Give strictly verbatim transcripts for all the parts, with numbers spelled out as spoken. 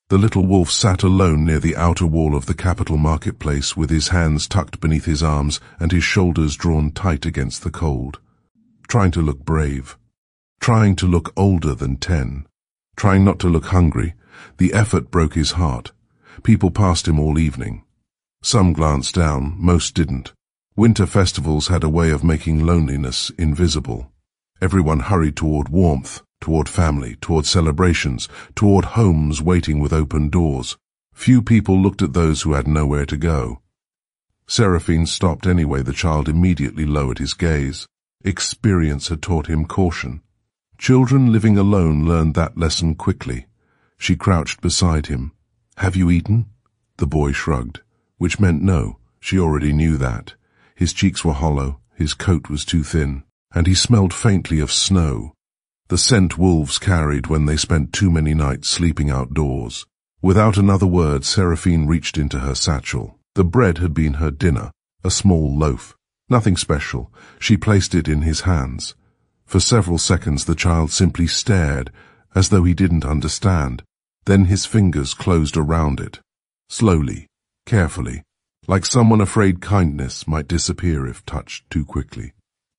The little wolf sat alone near the outer wall of the capital marketplace with his hands tucked beneath his arms and his shoulders drawn tight against the cold, trying to look brave, trying to look older than ten, trying not to look hungry. The effort broke his heart. People passed him all evening. Some glanced down, most didn't. Winter festivals had a way of making loneliness invisible. Everyone hurried toward warmth, toward family, toward celebrations, toward homes waiting with open doors. Few people looked at those who had nowhere to go. Seraphine stopped anyway. The child immediately lowered his gaze. Experience had taught him caution. Children living alone learned that lesson quickly. She crouched beside him. "Have you eaten?" The boy shrugged, which meant no. She already knew that. His cheeks were hollow, his coat was too thin, and he smelled faintly of snow, the scent wolves carried when they spent too many nights sleeping outdoors. Without another word, Seraphine reached into her satchel. The bread had been her dinner, a small loaf. Nothing special. She placed it in his hands. For several seconds the child simply stared, as though he didn't understand. Then his fingers closed around it. Slowly, carefully, like someone afraid kindness might disappear if touched too quickly.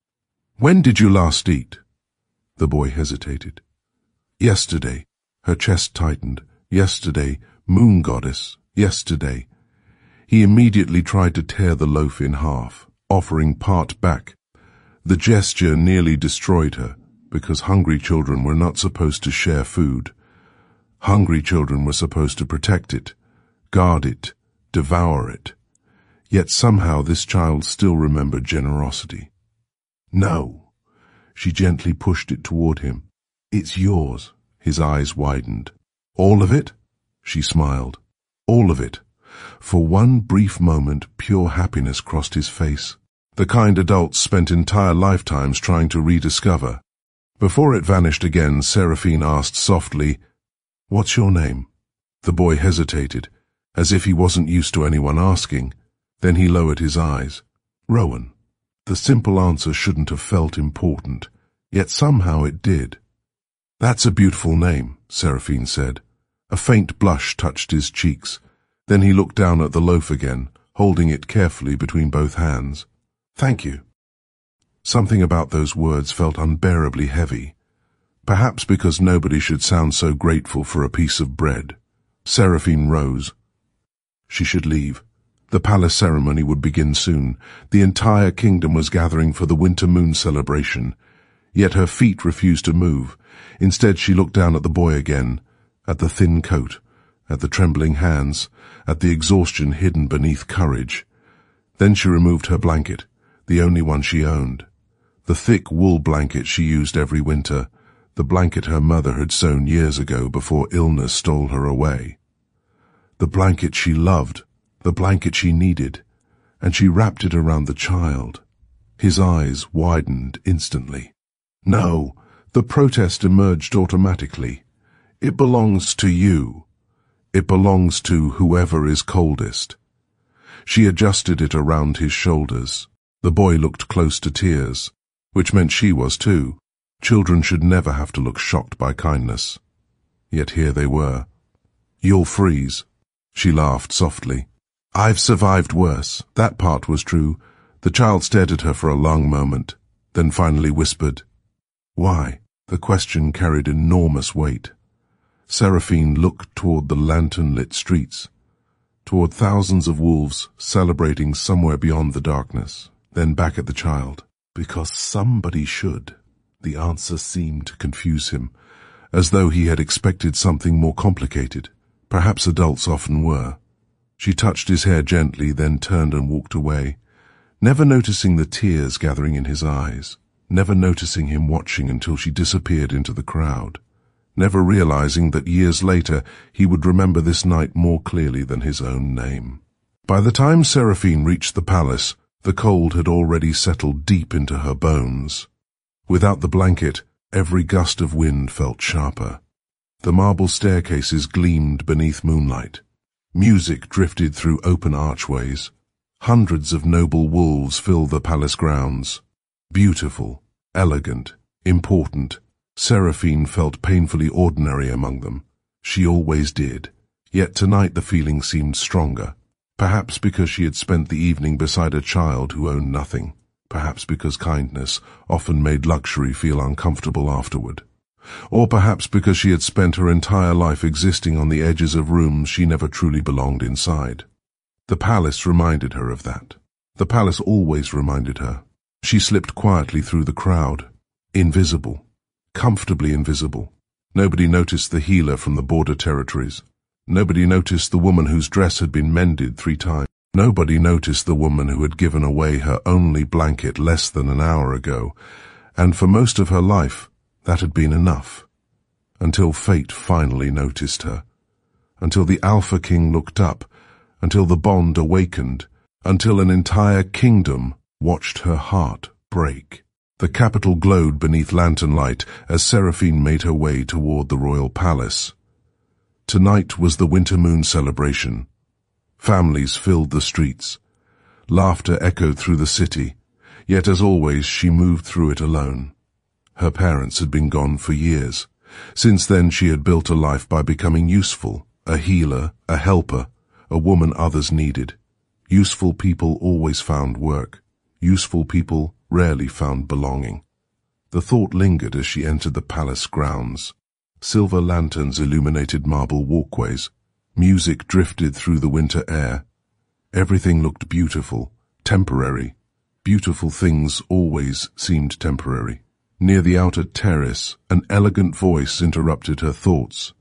"When did you last eat?" The boy hesitated. "Yesterday." Her chest tightened. "Yesterday, moon goddess, yesterday." He immediately tried to tear the loaf in half, offering part back. The gesture nearly destroyed her, because hungry children were not supposed to share food. Hungry children were supposed to protect it, guard it, devour it. Yet somehow this child still remembered generosity. "No." She gently pushed it toward him. "It's yours." His eyes widened. "All of it?" She smiled. "All of it." For one brief moment, pure happiness crossed his face, the kind adults spent entire lifetimes trying to rediscover. Before it vanished again, Seraphine asked softly, "What's your name?" The boy hesitated, as if he wasn't used to anyone asking. Then he lowered his eyes. "Rowan." The simple answer shouldn't have felt important, yet somehow it did. "That's a beautiful name," Seraphine said. A faint blush touched his cheeks. Then he looked down at the loaf again, holding it carefully between both hands. "Thank you." Something about those words felt unbearably heavy. Perhaps because nobody should sound so grateful for a piece of bread. Seraphine rose. She should leave. The palace ceremony would begin soon. The entire kingdom was gathering for the winter moon celebration. Yet her feet refused to move. Instead she looked down at the boy again, at the thin coat, at the trembling hands, at the exhaustion hidden beneath courage. Then she removed her blanket, the only one she owned. The thick wool blanket she used every winter, the blanket her mother had sewn years ago before illness stole her away. The blanket she loved, the blanket she needed, and she wrapped it around the child. His eyes widened instantly. "No," the protest emerged automatically. "It belongs to you. It belongs to whoever is coldest." She adjusted it around his shoulders. The boy looked close to tears, which meant she was too. Children should never have to look shocked by kindness. Yet here they were. "You'll freeze." She laughed softly. "I've survived worse." That part was true. The child stared at her for a long moment, then finally whispered, "Why?" The question carried enormous weight. Seraphine looked toward the lantern-lit streets, toward thousands of wolves celebrating somewhere beyond the darkness, then back at the child. "Because somebody should." The answer seemed to confuse him, as though he had expected something more complicated. Perhaps adults often were. She touched his hair gently, then turned and walked away, never noticing the tears gathering in his eyes, never noticing him watching until she disappeared into the crowd, never realizing that years later he would remember this night more clearly than his own name. By the time Seraphine reached the palace, the cold had already settled deep into her bones. Without the blanket, every gust of wind felt sharper. The marble staircases gleamed beneath moonlight. Music drifted through open archways. Hundreds of noble wolves filled the palace grounds. Beautiful, elegant, important, Seraphine felt painfully ordinary among them. She always did. Yet tonight the feeling seemed stronger. Perhaps because she had spent the evening beside a child who owned nothing. Perhaps because kindness often made luxury feel uncomfortable afterward. Or perhaps because she had spent her entire life existing on the edges of rooms she never truly belonged inside. The palace reminded her of that. The palace always reminded her. She slipped quietly through the crowd. Invisible. Comfortably invisible. Nobody noticed the healer from the border territories. Nobody noticed the woman whose dress had been mended three times. Nobody noticed the woman who had given away her only blanket less than an hour ago, and for most of her life, that had been enough. Until fate finally noticed her. Until the Alpha King looked up. Until the bond awakened. Until an entire kingdom watched her heart break. The capital glowed beneath lantern light as Seraphine made her way toward the royal palace. Tonight was the winter moon celebration. Families filled the streets. Laughter echoed through the city, yet as always she moved through it alone. Her parents had been gone for years. Since then she had built a life by becoming useful, a healer, a helper, a woman others needed. Useful people always found work. Useful people rarely found belonging. The thought lingered as she entered the palace grounds. Silver lanterns illuminated marble walkways. Music drifted through the winter air. Everything looked beautiful, temporary. Beautiful things always seemed temporary. Near the outer terrace, an elegant voice interrupted her thoughts.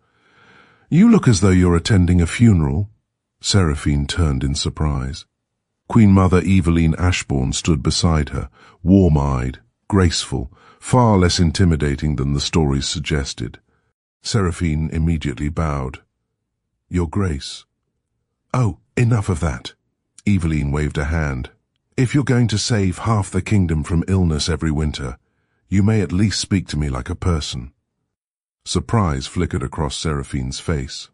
"You look as though you're attending a funeral." Seraphine turned in surprise. Queen Mother Eveline Ashbourne stood beside her, warm-eyed, graceful, far less intimidating than the stories suggested. Seraphine immediately bowed. "Your Grace." "Oh, enough of that." Eveline waved a hand. "If you're going to save half the kingdom from illness every winter, you may at least speak to me like a person." Surprise flickered across Seraphine's face.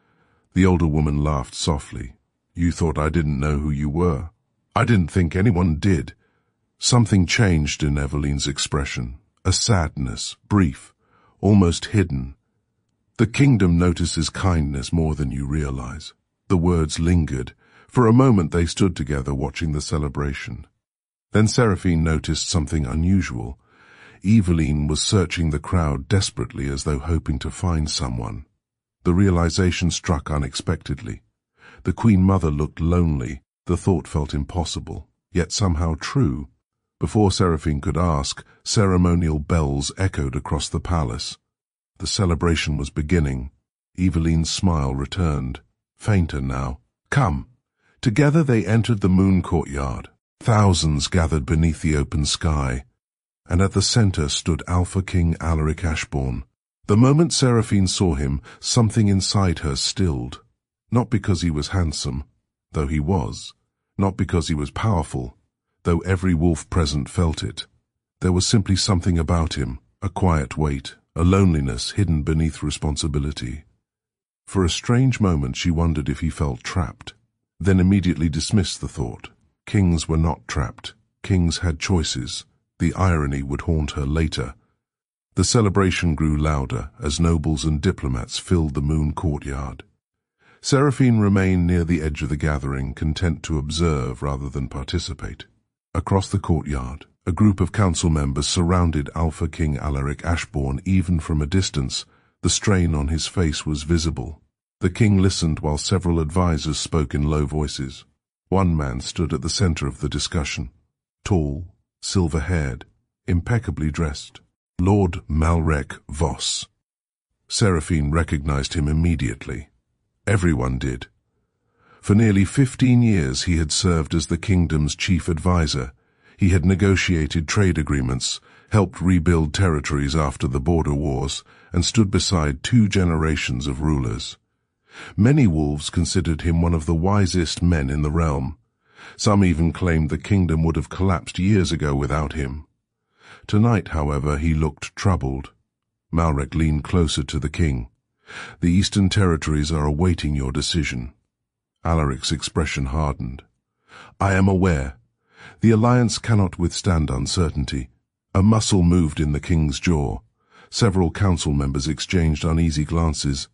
The older woman laughed softly. "You thought I didn't know who you were. I didn't think anyone did." Something changed in Eveline's expression. A sadness, brief, almost hidden. "The kingdom notices kindness more than you realize." The words lingered. For a moment they stood together watching the celebration. Then Seraphine noticed something unusual. Eveline was searching the crowd desperately as though hoping to find someone. The realization struck unexpectedly. The Queen Mother looked lonely. The thought felt impossible, yet somehow true. Before Seraphine could ask, ceremonial bells echoed across the palace. The celebration was beginning. Eveline's smile returned, fainter now. "Come." Together they entered the moon courtyard. Thousands gathered beneath the open sky, and at the center stood Alpha King Alaric Ashbourne. The moment Seraphine saw him, something inside her stilled. Not because he was handsome, though he was. Not because he was powerful, though every wolf present felt it. There was simply something about him, a quiet weight, a loneliness hidden beneath responsibility. For a strange moment she wondered if he felt trapped, then immediately dismissed the thought. Kings were not trapped. Kings had choices. The irony would haunt her later. The celebration grew louder as nobles and diplomats filled the moon courtyard. Seraphine remained near the edge of the gathering, content to observe rather than participate. Across the courtyard, a group of council members surrounded Alpha King Alaric Ashbourne. Even from a distance, the strain on his face was visible. The king listened while several advisers spoke in low voices. One man stood at the center of the discussion, tall, silver-haired, impeccably dressed. Lord Malrek Voss. Seraphine recognized him immediately. Everyone did. For nearly fifteen years he had served as the kingdom's chief advisor. He had negotiated trade agreements, helped rebuild territories after the border wars, and stood beside two generations of rulers. Many wolves considered him one of the wisest men in the realm. Some even claimed the kingdom would have collapsed years ago without him. Tonight, however, he looked troubled. Malrek leaned closer to the king. "The Eastern Territories are awaiting your decision." Alaric's expression hardened. "I am aware. The alliance cannot withstand uncertainty." A muscle moved in the king's jaw. Several council members exchanged uneasy glances.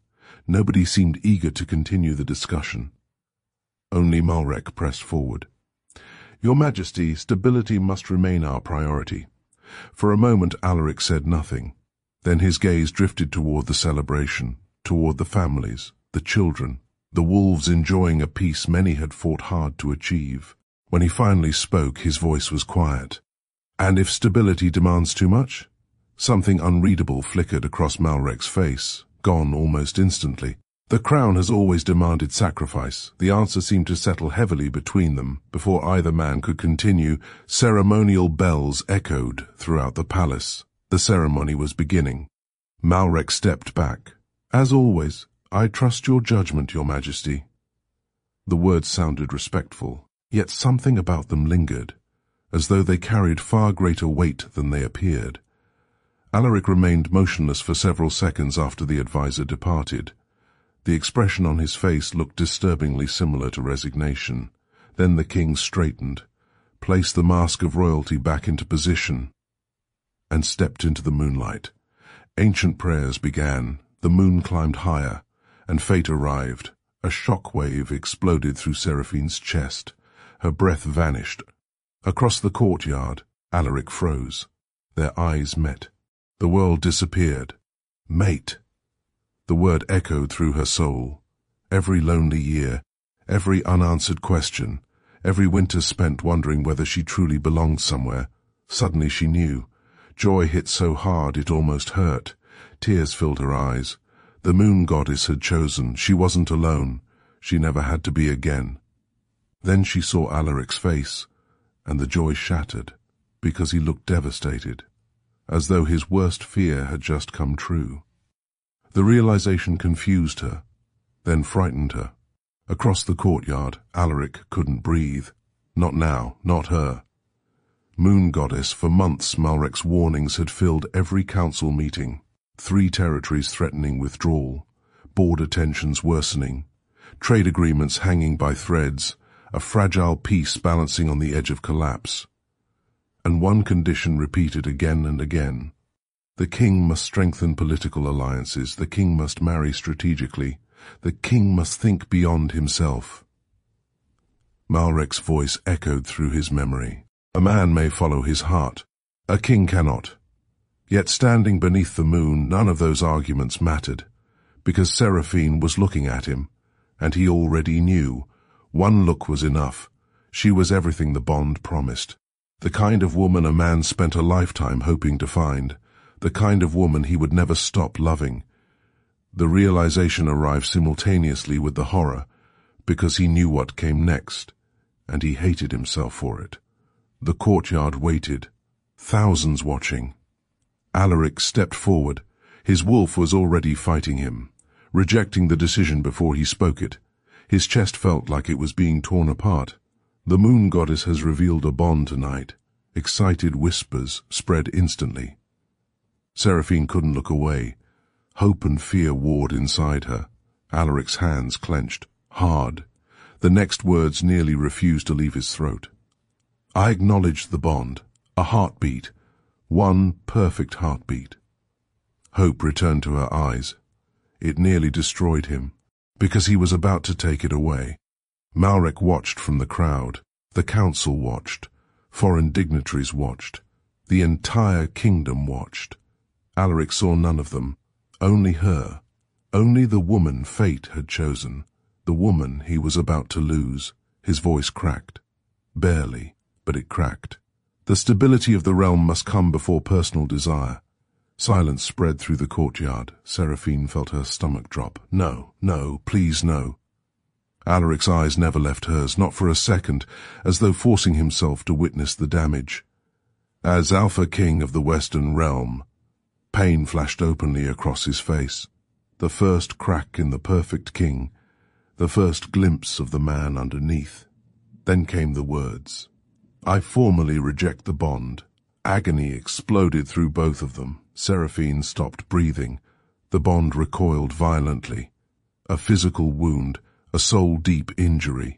Nobody seemed eager to continue the discussion. Only Malrek pressed forward. "Your Majesty, stability must remain our priority." For a moment Alaric said nothing. Then his gaze drifted toward the celebration, toward the families, the children, the wolves enjoying a peace many had fought hard to achieve. When he finally spoke, his voice was quiet. "And if stability demands too much?" Something unreadable flickered across Malrek's face, gone almost instantly. The crown has always demanded sacrifice. The answer seemed to settle heavily between them. Before either man could continue, ceremonial bells echoed throughout the palace. The ceremony was beginning. Malrek stepped back. "As always, I trust your judgment, Your Majesty." The words sounded respectful, yet something about them lingered, as though they carried far greater weight than they appeared. Alaric remained motionless for several seconds after the advisor departed. The expression on his face looked disturbingly similar to resignation. Then the king straightened, placed the mask of royalty back into position, and stepped into the moonlight. Ancient prayers began, the moon climbed higher, and fate arrived. A shock wave exploded through Seraphine's chest. Her breath vanished. Across the courtyard, Alaric froze. Their eyes met. The world disappeared. Mate! The word echoed through her soul. Every lonely year, every unanswered question, every winter spent wondering whether she truly belonged somewhere. Suddenly she knew. Joy hit so hard it almost hurt. Tears filled her eyes. The moon goddess had chosen. She wasn't alone. She never had to be again. Then she saw Alaric's face, and the joy shattered, because he looked devastated, as though his worst fear had just come true. The realization confused her, then frightened her. Across the courtyard, Alaric couldn't breathe. Not now, not her. Moon Goddess, for months Malrek's warnings had filled every council meeting. Three territories threatening withdrawal, border tensions worsening, trade agreements hanging by threads, a fragile peace balancing on the edge of collapse. And one condition repeated again and again. The king must strengthen political alliances. The king must marry strategically. The king must think beyond himself. Malrek's voice echoed through his memory. A man may follow his heart. A king cannot. Yet standing beneath the moon, none of those arguments mattered, because Seraphine was looking at him, and he already knew. One look was enough. She was everything the bond promised. The kind of woman a man spent a lifetime hoping to find. The kind of woman he would never stop loving. The realization arrived simultaneously with the horror, because he knew what came next, and he hated himself for it. The courtyard waited, thousands watching. Alaric stepped forward. His wolf was already fighting him, rejecting the decision before he spoke it. His chest felt like it was being torn apart. The moon goddess has revealed a bond tonight. Excited whispers spread instantly. Seraphine couldn't look away. Hope and fear warred inside her. Alaric's hands clenched, hard. The next words nearly refused to leave his throat. I acknowledged the bond, a heartbeat, one perfect heartbeat. Hope returned to her eyes. It nearly destroyed him, because he was about to take it away. Malrek watched from the crowd. The council watched. Foreign dignitaries watched. The entire kingdom watched. Alaric saw none of them, only her, only the woman fate had chosen, the woman he was about to lose. His voice cracked. Barely, but it cracked. The stability of the realm must come before personal desire. Silence spread through the courtyard. Seraphine felt her stomach drop. No, no, please no. Alaric's eyes never left hers, not for a second, as though forcing himself to witness the damage. As Alpha King of the Western Realm, pain flashed openly across his face. The first crack in the perfect king, the first glimpse of the man underneath. Then came the words. I formally reject the bond. Agony exploded through both of them. Seraphine stopped breathing. The bond recoiled violently. A physical wound, a soul-deep injury.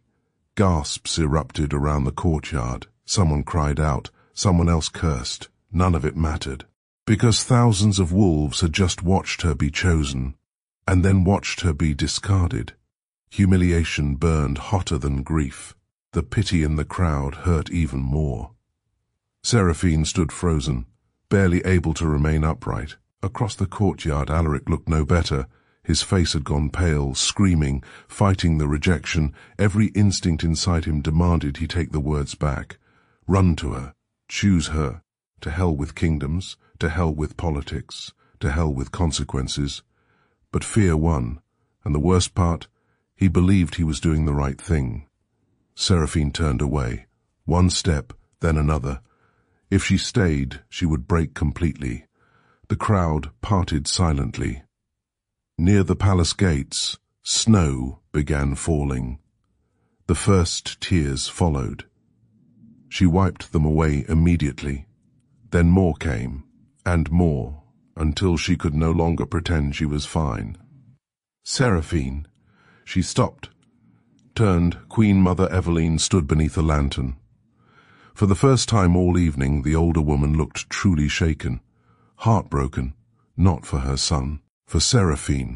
Gasps erupted around the courtyard. Someone cried out. Someone else cursed. None of it mattered, because thousands of wolves had just watched her be chosen. and then watched her be discarded. Humiliation burned hotter than grief. The pity in the crowd hurt even more. Seraphine stood frozen, barely able to remain upright. Across the courtyard, Alaric looked no better. His face had gone pale, screaming, fighting the rejection. Every instinct inside him demanded he take the words back. Run to her. Choose her. To hell with kingdoms. To hell with politics. To hell with consequences. But fear won, and the worst part, he believed he was doing the right thing. Seraphine turned away. One step, then another. If she stayed, she would break completely. The crowd parted silently. Near the palace gates, snow began falling. The first tears followed. She wiped them away immediately. Then more came, and more, until she could no longer pretend she was fine. Seraphine. She stopped. Turned, Queen Mother Eveline stood beneath a lantern. For the first time all evening, the older woman looked truly shaken, heartbroken, not for her son, for Seraphine.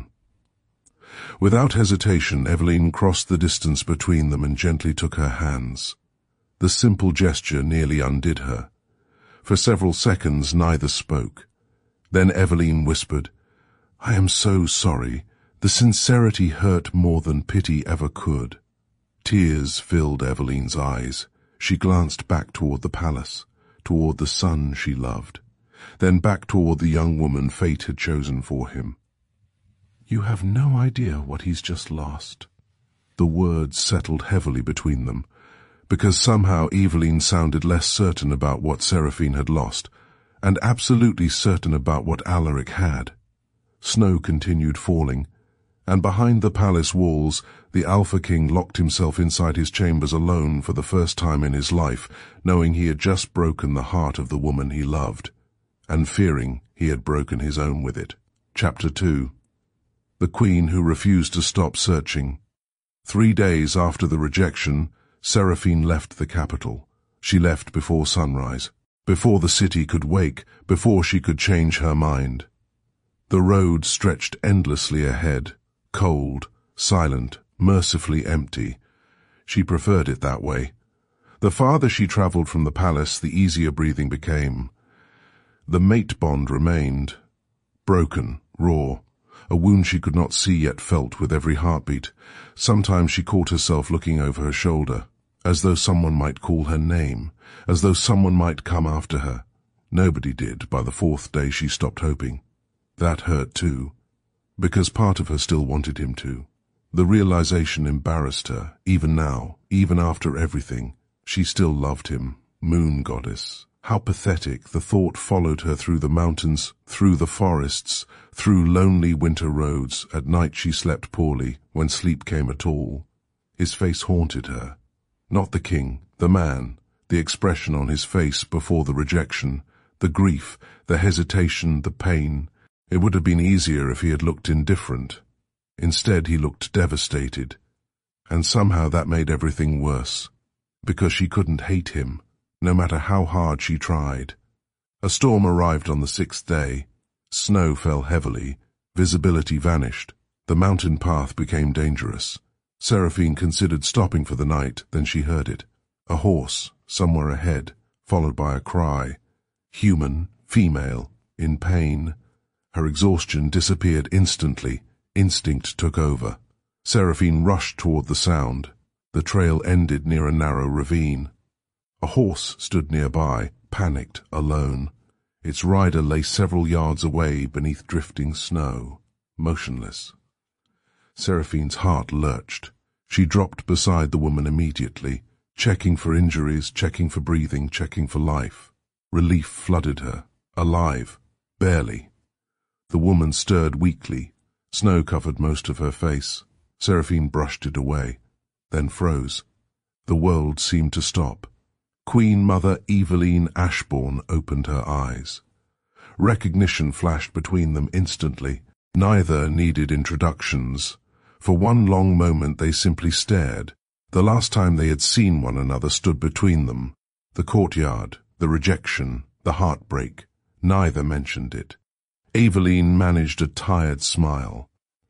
Without hesitation, Eveline crossed the distance between them and gently took her hands. The simple gesture nearly undid her. For several seconds neither spoke. Then Eveline whispered, "I am so sorry. The sincerity hurt more than pity ever could." Tears filled Eveline's eyes. She glanced back toward the palace, toward the son she loved, then back toward the young woman fate had chosen for him. "You have no idea what he's just lost." The words settled heavily between them, because somehow Eveline sounded less certain about what Seraphine had lost, and absolutely certain about what Alaric had. Snow continued falling, and behind the palace walls, the Alpha King locked himself inside his chambers alone for the first time in his life, knowing he had just broken the heart of the woman he loved, and fearing he had broken his own with it. Chapter two. The Queen Who Refused to Stop Searching. Three days after the rejection, Seraphine left the capital. She left before sunrise, before the city could wake, before she could change her mind. The road stretched endlessly ahead, cold, silent, mercifully empty. She preferred it that way. The farther she travelled from the palace, the easier breathing became. The mate bond remained, broken, raw, a wound she could not see yet felt with every heartbeat. Sometimes she caught herself looking over her shoulder, as though someone might call her name, as though someone might come after her. Nobody did. By the fourth day she stopped hoping. That hurt too, because part of her still wanted him to. The realization embarrassed her, even now, even after everything. She still loved him, moon goddess. How pathetic. The thought followed her through the mountains, through the forests, through lonely winter roads. At night she slept poorly, when sleep came at all. His face haunted her. Not the king, the man, the expression on his face before the rejection, the grief, the hesitation, the pain. It would have been easier if he had looked indifferent. Instead he looked devastated. And somehow that made everything worse, because she couldn't hate him, no matter how hard she tried. A storm arrived on the sixth day. Snow fell heavily. Visibility vanished. The mountain path became dangerous. Seraphine considered stopping for the night, then she heard it. A horse, somewhere ahead, followed by a cry. Human, female, in pain. Her exhaustion disappeared instantly. Instinct took over. Seraphine rushed toward the sound. The trail ended near a narrow ravine. A horse stood nearby, panicked, alone. Its rider lay several yards away beneath drifting snow, motionless. Seraphine's heart lurched. She dropped beside the woman immediately, checking for injuries, checking for breathing, checking for life. Relief flooded her. Alive. Barely. The woman stirred weakly. Snow covered most of her face. Seraphine brushed it away, then froze. The world seemed to stop. Queen Mother Eveline Ashbourne opened her eyes. Recognition flashed between them instantly. Neither needed introductions. For one long moment they simply stared. The last time they had seen one another stood between them. The courtyard, the rejection, the heartbreak. Neither mentioned it. Eveline managed a tired smile.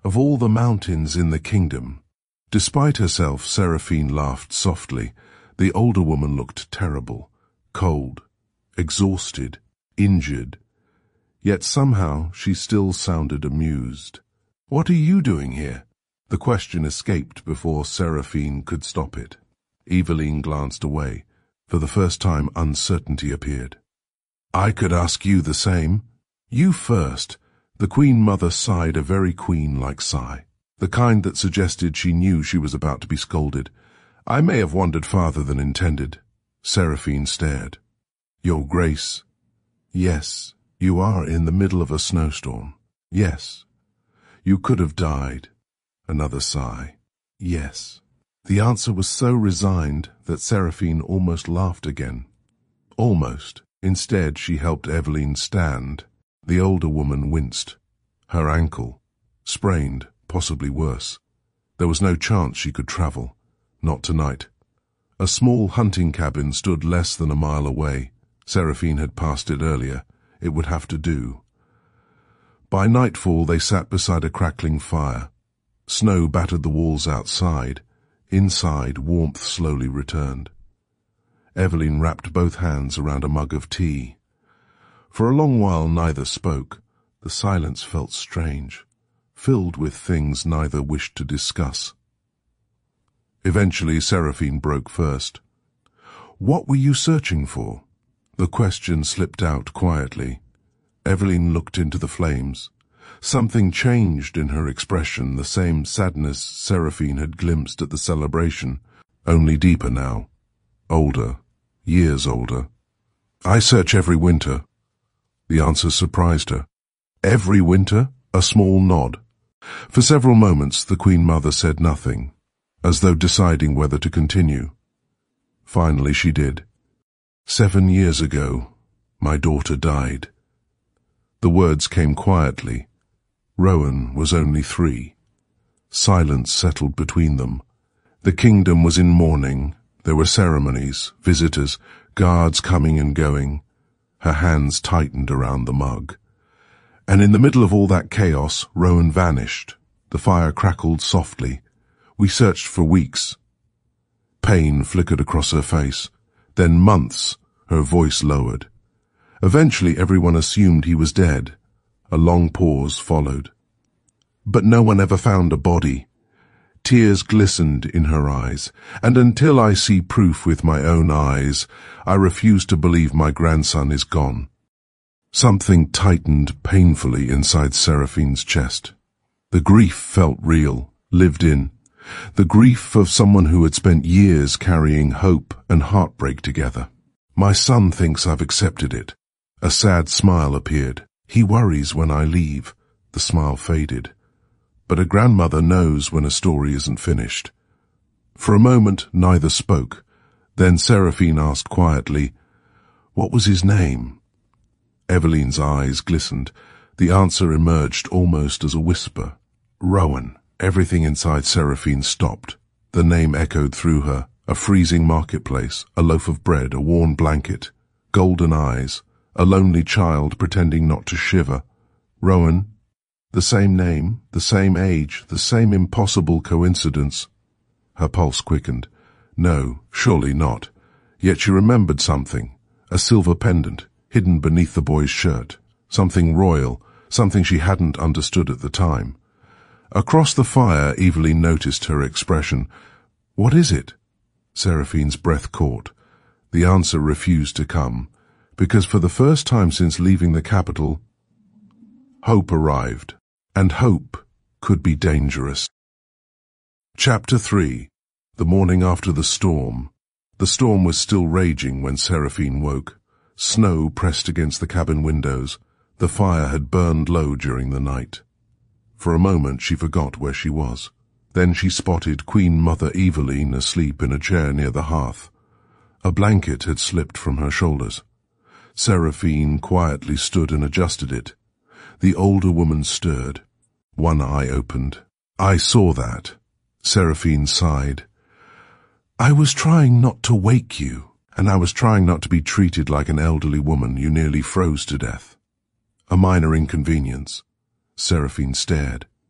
Of all the mountains in the kingdom. Despite herself, Seraphine laughed softly. The older woman looked terrible, cold, exhausted, injured. Yet somehow she still sounded amused. "What are you doing here?" The question escaped before Seraphine could stop it. Eveline glanced away. For the first time, uncertainty appeared. "I could ask you the same." "You first." The Queen Mother sighed a very queen-like sigh, the kind that suggested she knew she was about to be scolded. "I may have wandered farther than intended." Seraphine stared. "Your Grace." "Yes, you are in the middle of a snowstorm." "Yes." "You could have died." Another sigh. "Yes." The answer was so resigned that Seraphine almost laughed again. Almost. Instead, she helped Eveline stand. The older woman winced. Her ankle. Sprained, possibly worse. There was no chance she could travel. Not tonight. A small hunting cabin stood less than a mile away. Seraphine had passed it earlier. It would have to do. By nightfall, they sat beside a crackling fire. Snow battered the walls outside. Inside, warmth slowly returned. Eveline wrapped both hands around a mug of tea. For a long while neither spoke. The silence felt strange, filled with things neither wished to discuss. Eventually Seraphine broke first. "What were you searching for?" The question slipped out quietly. Eveline looked into the flames. Something changed in her expression, the same sadness Seraphine had glimpsed at the celebration, only deeper now. Older, years older. "I search every winter." The answer surprised her. "Every winter?" A small nod. For several moments the Queen Mother said nothing, as though deciding whether to continue. Finally she did. "Seven years ago, my daughter died." The words came quietly. Rowan was only three. Silence settled between them. The kingdom was in mourning. There were ceremonies, visitors, guards coming and going. Her hands tightened around the mug. And in the middle of all that chaos, Rowan vanished. The fire crackled softly. We searched for weeks. Pain flickered across her face. Then months, her voice lowered. Eventually everyone assumed he was dead. A long pause followed. But no one ever found a body. Tears glistened in her eyes, and until I see proof with my own eyes, I refuse to believe my grandson is gone. Something tightened painfully inside Seraphine's chest. The grief felt real, lived in. The grief of someone who had spent years carrying hope and heartbreak together. "My son thinks I've accepted it." A sad smile appeared. "He worries when I leave." The smile faded. But a grandmother knows when a story isn't finished. For a moment, neither spoke. Then Seraphine asked quietly, "What was his name?" Eveline's eyes glistened. The answer emerged almost as a whisper. "Rowan." Everything inside Seraphine stopped. The name echoed through her. A freezing marketplace, a loaf of bread, a worn blanket, golden eyes, a lonely child pretending not to shiver. Rowan. The same name, the same age, the same impossible coincidence. Her pulse quickened. No, surely not. Yet she remembered something. A silver pendant, hidden beneath the boy's shirt. Something royal, something she hadn't understood at the time. Across the fire, Eveline noticed her expression. "What is it?" Seraphine's breath caught. The answer refused to come, because for the first time since leaving the capital, hope arrived, and hope could be dangerous. Chapter three. The morning after the storm. The storm was still raging when Seraphine woke. Snow pressed against the cabin windows. The fire had burned low during the night. For a moment she forgot where she was. Then she spotted Queen Mother Eveline asleep in a chair near the hearth. A blanket had slipped from her shoulders. Seraphine quietly stood and adjusted it. The older woman stirred. One eye opened. "I saw that." Seraphine sighed. "I was trying not to wake you, and I was trying not to be treated like an elderly woman you nearly froze to death." "A minor inconvenience." Seraphine stared.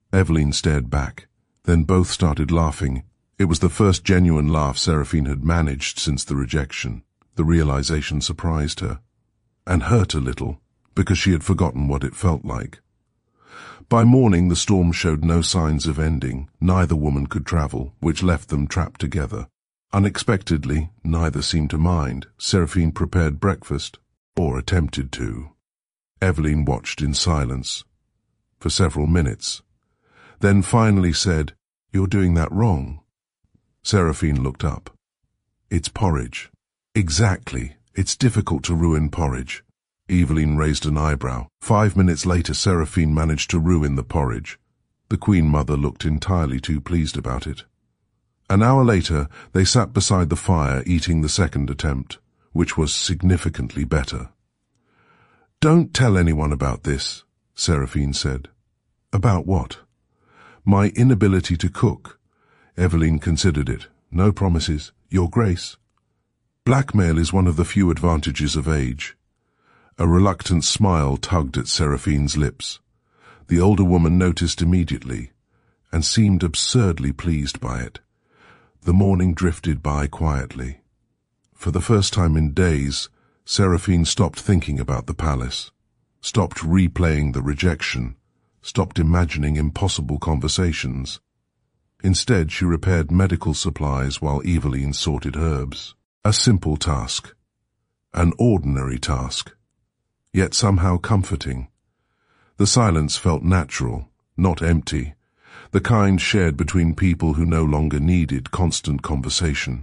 Eveline stared back. Then both started laughing. It was the first genuine laugh Seraphine had managed since the rejection. The realization surprised her, and hurt a little, because she had forgotten what it felt like. By morning the storm showed no signs of ending. Neither woman could travel, which left them trapped together. Unexpectedly, neither seemed to mind. Seraphine prepared breakfast, or attempted to. Eveline watched in silence for several minutes, then finally said, "You're doing that wrong." Seraphine looked up. "It's porridge." "Exactly. It's difficult to ruin porridge." Eveline raised an eyebrow. Five minutes later, Seraphine managed to ruin the porridge. The Queen Mother looked entirely too pleased about it. An hour later, they sat beside the fire eating the second attempt, which was significantly better. "Don't tell anyone about this," Seraphine said. "About what?" "My inability to cook." Eveline considered it. "No promises, Your Grace." Blackmail is one of the few advantages of age. A reluctant smile tugged at Seraphine's lips. The older woman noticed immediately, and seemed absurdly pleased by it. The morning drifted by quietly. For the first time in days, Seraphine stopped thinking about the palace, stopped replaying the rejection, stopped imagining impossible conversations. Instead, she repaired medical supplies while Eveline sorted herbs. A simple task. An ordinary task. Yet somehow comforting. The silence felt natural, not empty, the kind shared between people who no longer needed constant conversation.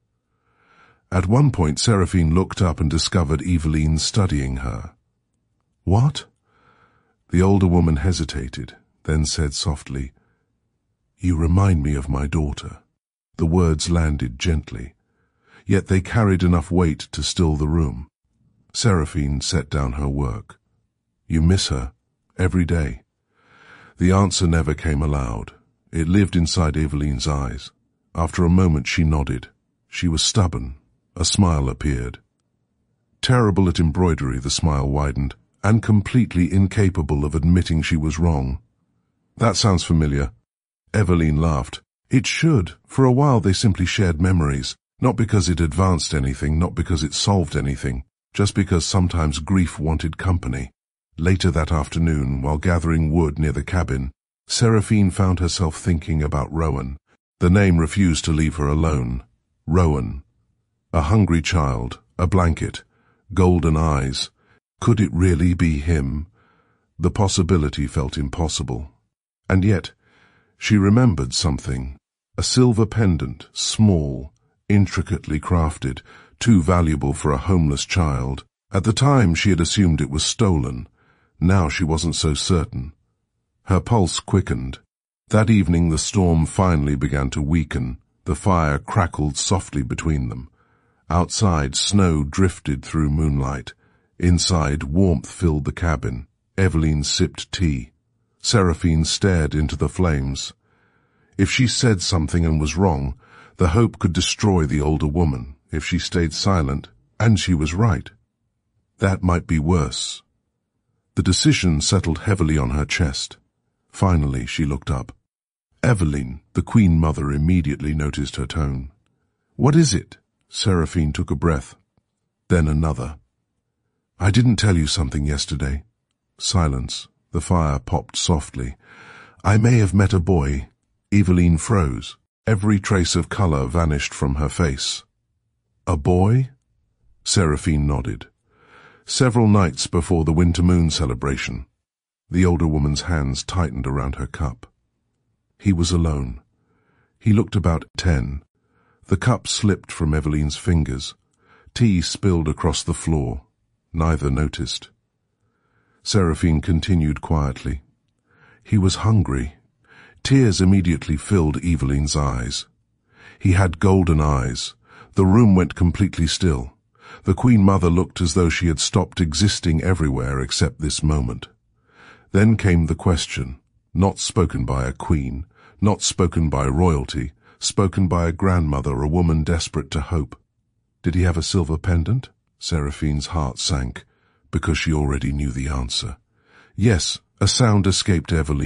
At one point, Seraphine looked up and discovered Eveline studying her. "What?" The older woman hesitated, then said softly, "You remind me of my daughter." The words landed gently, yet they carried enough weight to still the room. Seraphine set down her work. "You miss her, every day." The answer never came aloud. It lived inside Eveline's eyes. After a moment she nodded. She was stubborn. A smile appeared. Terrible at embroidery, the smile widened, and completely incapable of admitting she was wrong. "That sounds familiar." Eveline laughed. "It should. For a while they simply shared memories, not because it advanced anything, not because it solved anything, just because sometimes grief wanted company." Later that afternoon, while gathering wood near the cabin, Seraphine found herself thinking about Rowan. The name refused to leave her alone. Rowan. A hungry child, a blanket, golden eyes. Could it really be him? The possibility felt impossible. And yet, she remembered something. A silver pendant, small, intricately crafted, too valuable for a homeless child. At the time she had assumed it was stolen. Now she wasn't so certain. Her pulse quickened. That evening the storm finally began to weaken. The fire crackled softly between them. Outside, snow drifted through moonlight. Inside, warmth filled the cabin. Eveline sipped tea. Seraphine stared into the flames. If she said something and was wrong, the hope could destroy the older woman. If she stayed silent, and she was right, that might be worse. The decision settled heavily on her chest. Finally, she looked up. Eveline, the Queen Mother, immediately noticed her tone. "What is it?" Seraphine took a breath. Then another. "I didn't tell you something yesterday." Silence. The fire popped softly. "I may have met a boy." Eveline froze. Every trace of color vanished from her face. "A boy?" Seraphine nodded. "Several nights before the winter moon celebration." The older woman's hands tightened around her cup. He was alone. He looked about ten. The cup slipped from Eveline's fingers. Tea spilled across the floor. Neither noticed. Seraphine continued quietly. He was hungry. Tears immediately filled Eveline's eyes. He had golden eyes. The room went completely still. The Queen Mother looked as though she had stopped existing everywhere except this moment. Then came the question, not spoken by a queen, not spoken by royalty, spoken by a grandmother, a woman desperate to hope. Did he have a silver pendant? Seraphine's heart sank, because she already knew the answer. Yes, a sound escaped Eveline,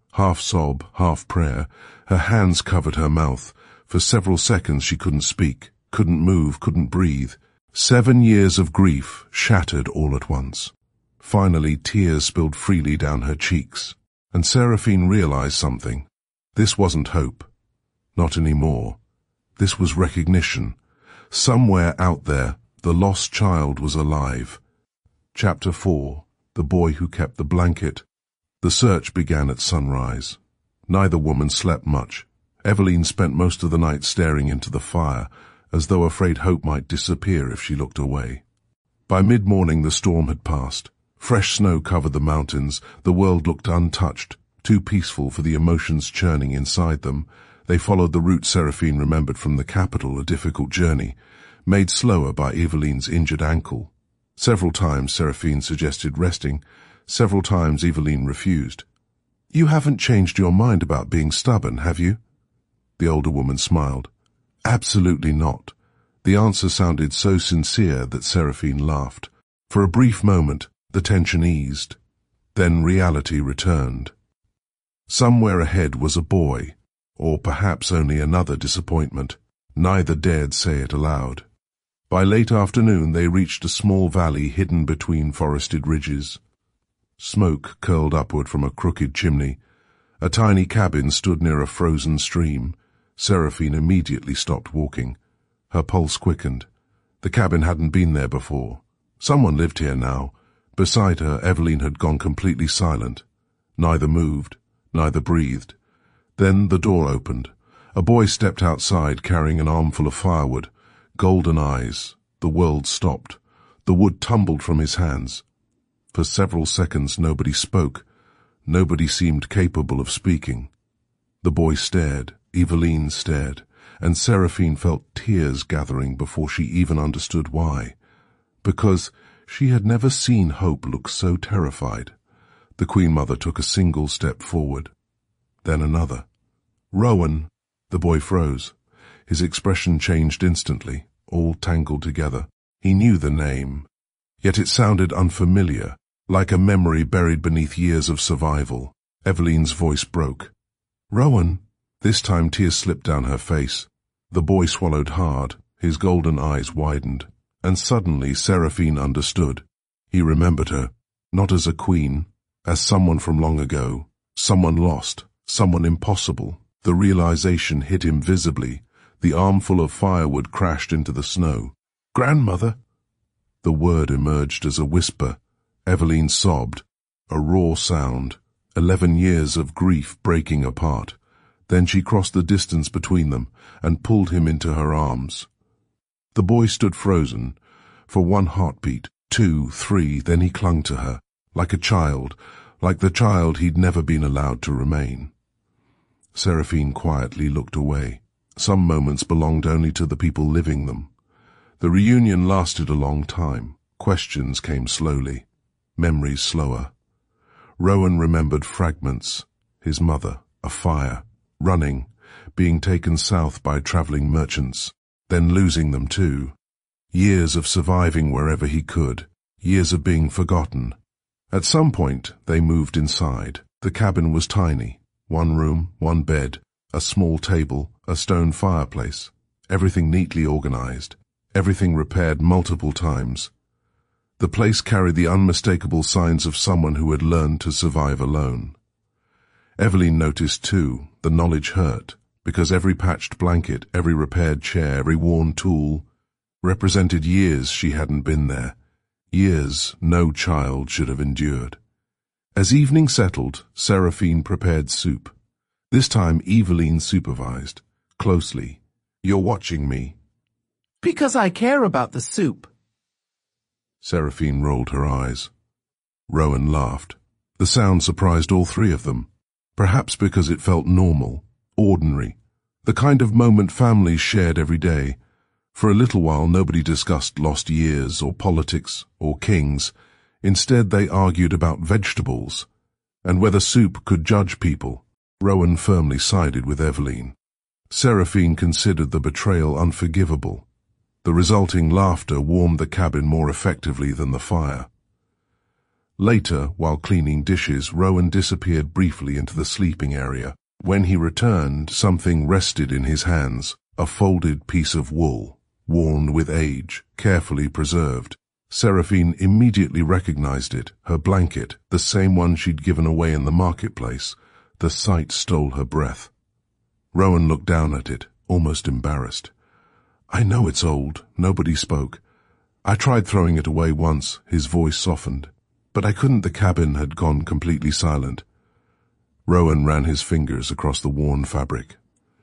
Half sob, half prayer, her hands covered her mouth. For several seconds she couldn't speak, couldn't move, couldn't breathe. Seven years of grief shattered all at once. Finally, tears spilled freely down her cheeks, and Seraphine realized something. This wasn't hope. Not anymore. This was recognition. Somewhere out there, the lost child was alive. Chapter four. The Boy Who Kept the Blanket. The search began at sunrise. Neither woman slept much. Eveline spent most of the night staring into the fire, as though afraid hope might disappear if she looked away. By mid-morning the storm had passed. Fresh snow covered the mountains. The world looked untouched, too peaceful for the emotions churning inside them. They followed the route Seraphine remembered from the capital, a difficult journey, made slower by Eveline's injured ankle. Several times Seraphine suggested resting. Several times Eveline refused. "You haven't changed your mind about being stubborn, have you?" The older woman smiled. "Absolutely not." The answer sounded so sincere that Seraphine laughed. For a brief moment, the tension eased. Then reality returned. Somewhere ahead was a boy, or perhaps only another disappointment. Neither dared say it aloud. By late afternoon they reached a small valley hidden between forested ridges. Smoke curled upward from a crooked chimney. A tiny cabin stood near a frozen stream. Seraphine immediately stopped walking. Her pulse quickened. The cabin hadn't been there before. Someone lived here now. Beside her, Eveline had gone completely silent. Neither moved, neither breathed. Then the door opened. A boy stepped outside carrying an armful of firewood. Golden eyes. The world stopped. The wood tumbled from his hands. For several seconds nobody spoke. Nobody seemed capable of speaking. The boy stared. Eveline stared. And Seraphine felt tears gathering before she even understood why. Because she had never seen Hope look so terrified. The Queen Mother took a single step forward. Then another. "Rowan!" The boy froze. His expression changed instantly, all tangled together. He knew the name. Yet it sounded unfamiliar, like a memory buried beneath years of survival. Eveline's voice broke. "Rowan!" This time tears slipped down her face. The boy swallowed hard. His golden eyes widened. And suddenly Seraphine understood. He remembered her, not as a queen, as someone from long ago, someone lost, someone impossible. The realization hit him visibly. The armful of firewood crashed into the snow. "Grandmother!" The word emerged as a whisper. Eveline sobbed, a raw sound, eleven years of grief breaking apart. Then she crossed the distance between them and pulled him into her arms. The boy stood frozen. For one heartbeat, two, three, then he clung to her, like a child, like the child he'd never been allowed to remain. Seraphine quietly looked away. Some moments belonged only to the people living them. The reunion lasted a long time. Questions came slowly, memories slower. Rowan remembered fragments. His mother, a fire, running, being taken south by travelling merchants, then losing them too. Years of surviving wherever he could, years of being forgotten. At some point, they moved inside. The cabin was tiny. One room, one bed, a small table, a stone fireplace. Everything neatly organized. Everything repaired multiple times. The place carried the unmistakable signs of someone who had learned to survive alone. Eveline noticed, too, the knowledge hurt, because every patched blanket, every repaired chair, every worn tool represented years she hadn't been there, years no child should have endured. As evening settled, Seraphine prepared soup. This time Eveline supervised, closely. "You're watching me." "Because I care about the soup." Seraphine rolled her eyes. Rowan laughed. The sound surprised all three of them, perhaps because it felt normal, ordinary, the kind of moment families shared every day. For a little while nobody discussed lost years or politics or kings. Instead they argued about vegetables and whether soup could judge people. Rowan firmly sided with Eveline. Seraphine considered the betrayal unforgivable. The resulting laughter warmed the cabin more effectively than the fire. Later, while cleaning dishes, Rowan disappeared briefly into the sleeping area. When he returned, something rested in his hands, a folded piece of wool, worn with age, carefully preserved. Seraphine immediately recognized it, her blanket, the same one she'd given away in the marketplace. The sight stole her breath. Rowan looked down at it, almost embarrassed. "I know it's old," nobody spoke. "I tried throwing it away once," his voice softened. "But I couldn't." The cabin had gone completely silent. Rowan ran his fingers across the worn fabric.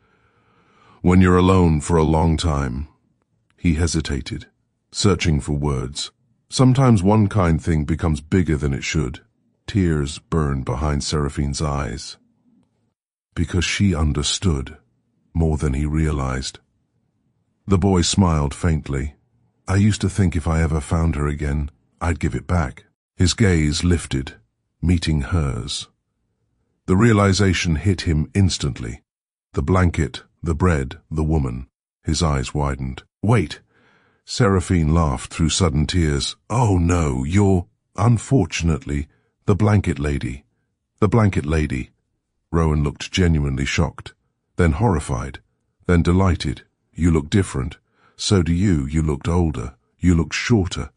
"When you're alone for a long time," he hesitated, searching for words. "Sometimes one kind thing becomes bigger than it should." Tears burned behind Seraphine's eyes, because she understood more than he realized. The boy smiled faintly. "I used to think if I ever found her again, I'd give it back." His gaze lifted, meeting hers. The realization hit him instantly. The blanket, the bread, the woman. His eyes widened. "Wait!" Seraphine laughed through sudden tears. "Oh no, you're, unfortunately, the blanket lady." "The blanket lady." Rowan looked genuinely shocked, then horrified, then delighted. "You look different. So do you. You looked older. You looked shorter."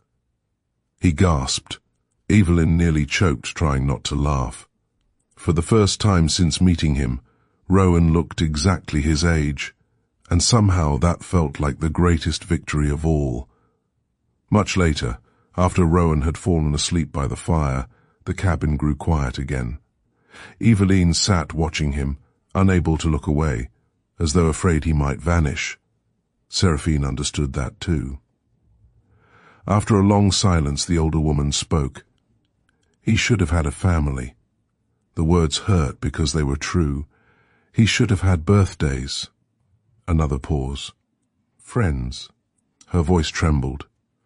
He gasped. Evelyn nearly choked, trying not to laugh. For the first time since meeting him, Rowan looked exactly his age, and somehow that felt like the greatest victory of all. Much later, after Rowan had fallen asleep by the fire, the cabin grew quiet again. Evelyn sat watching him, unable to look away, as though afraid he might vanish. Seraphine understood that too. After a long silence, the older woman spoke. "He should have had a family." The words hurt because they were true. "He should have had birthdays." Another pause. "Friends." Her voice trembled.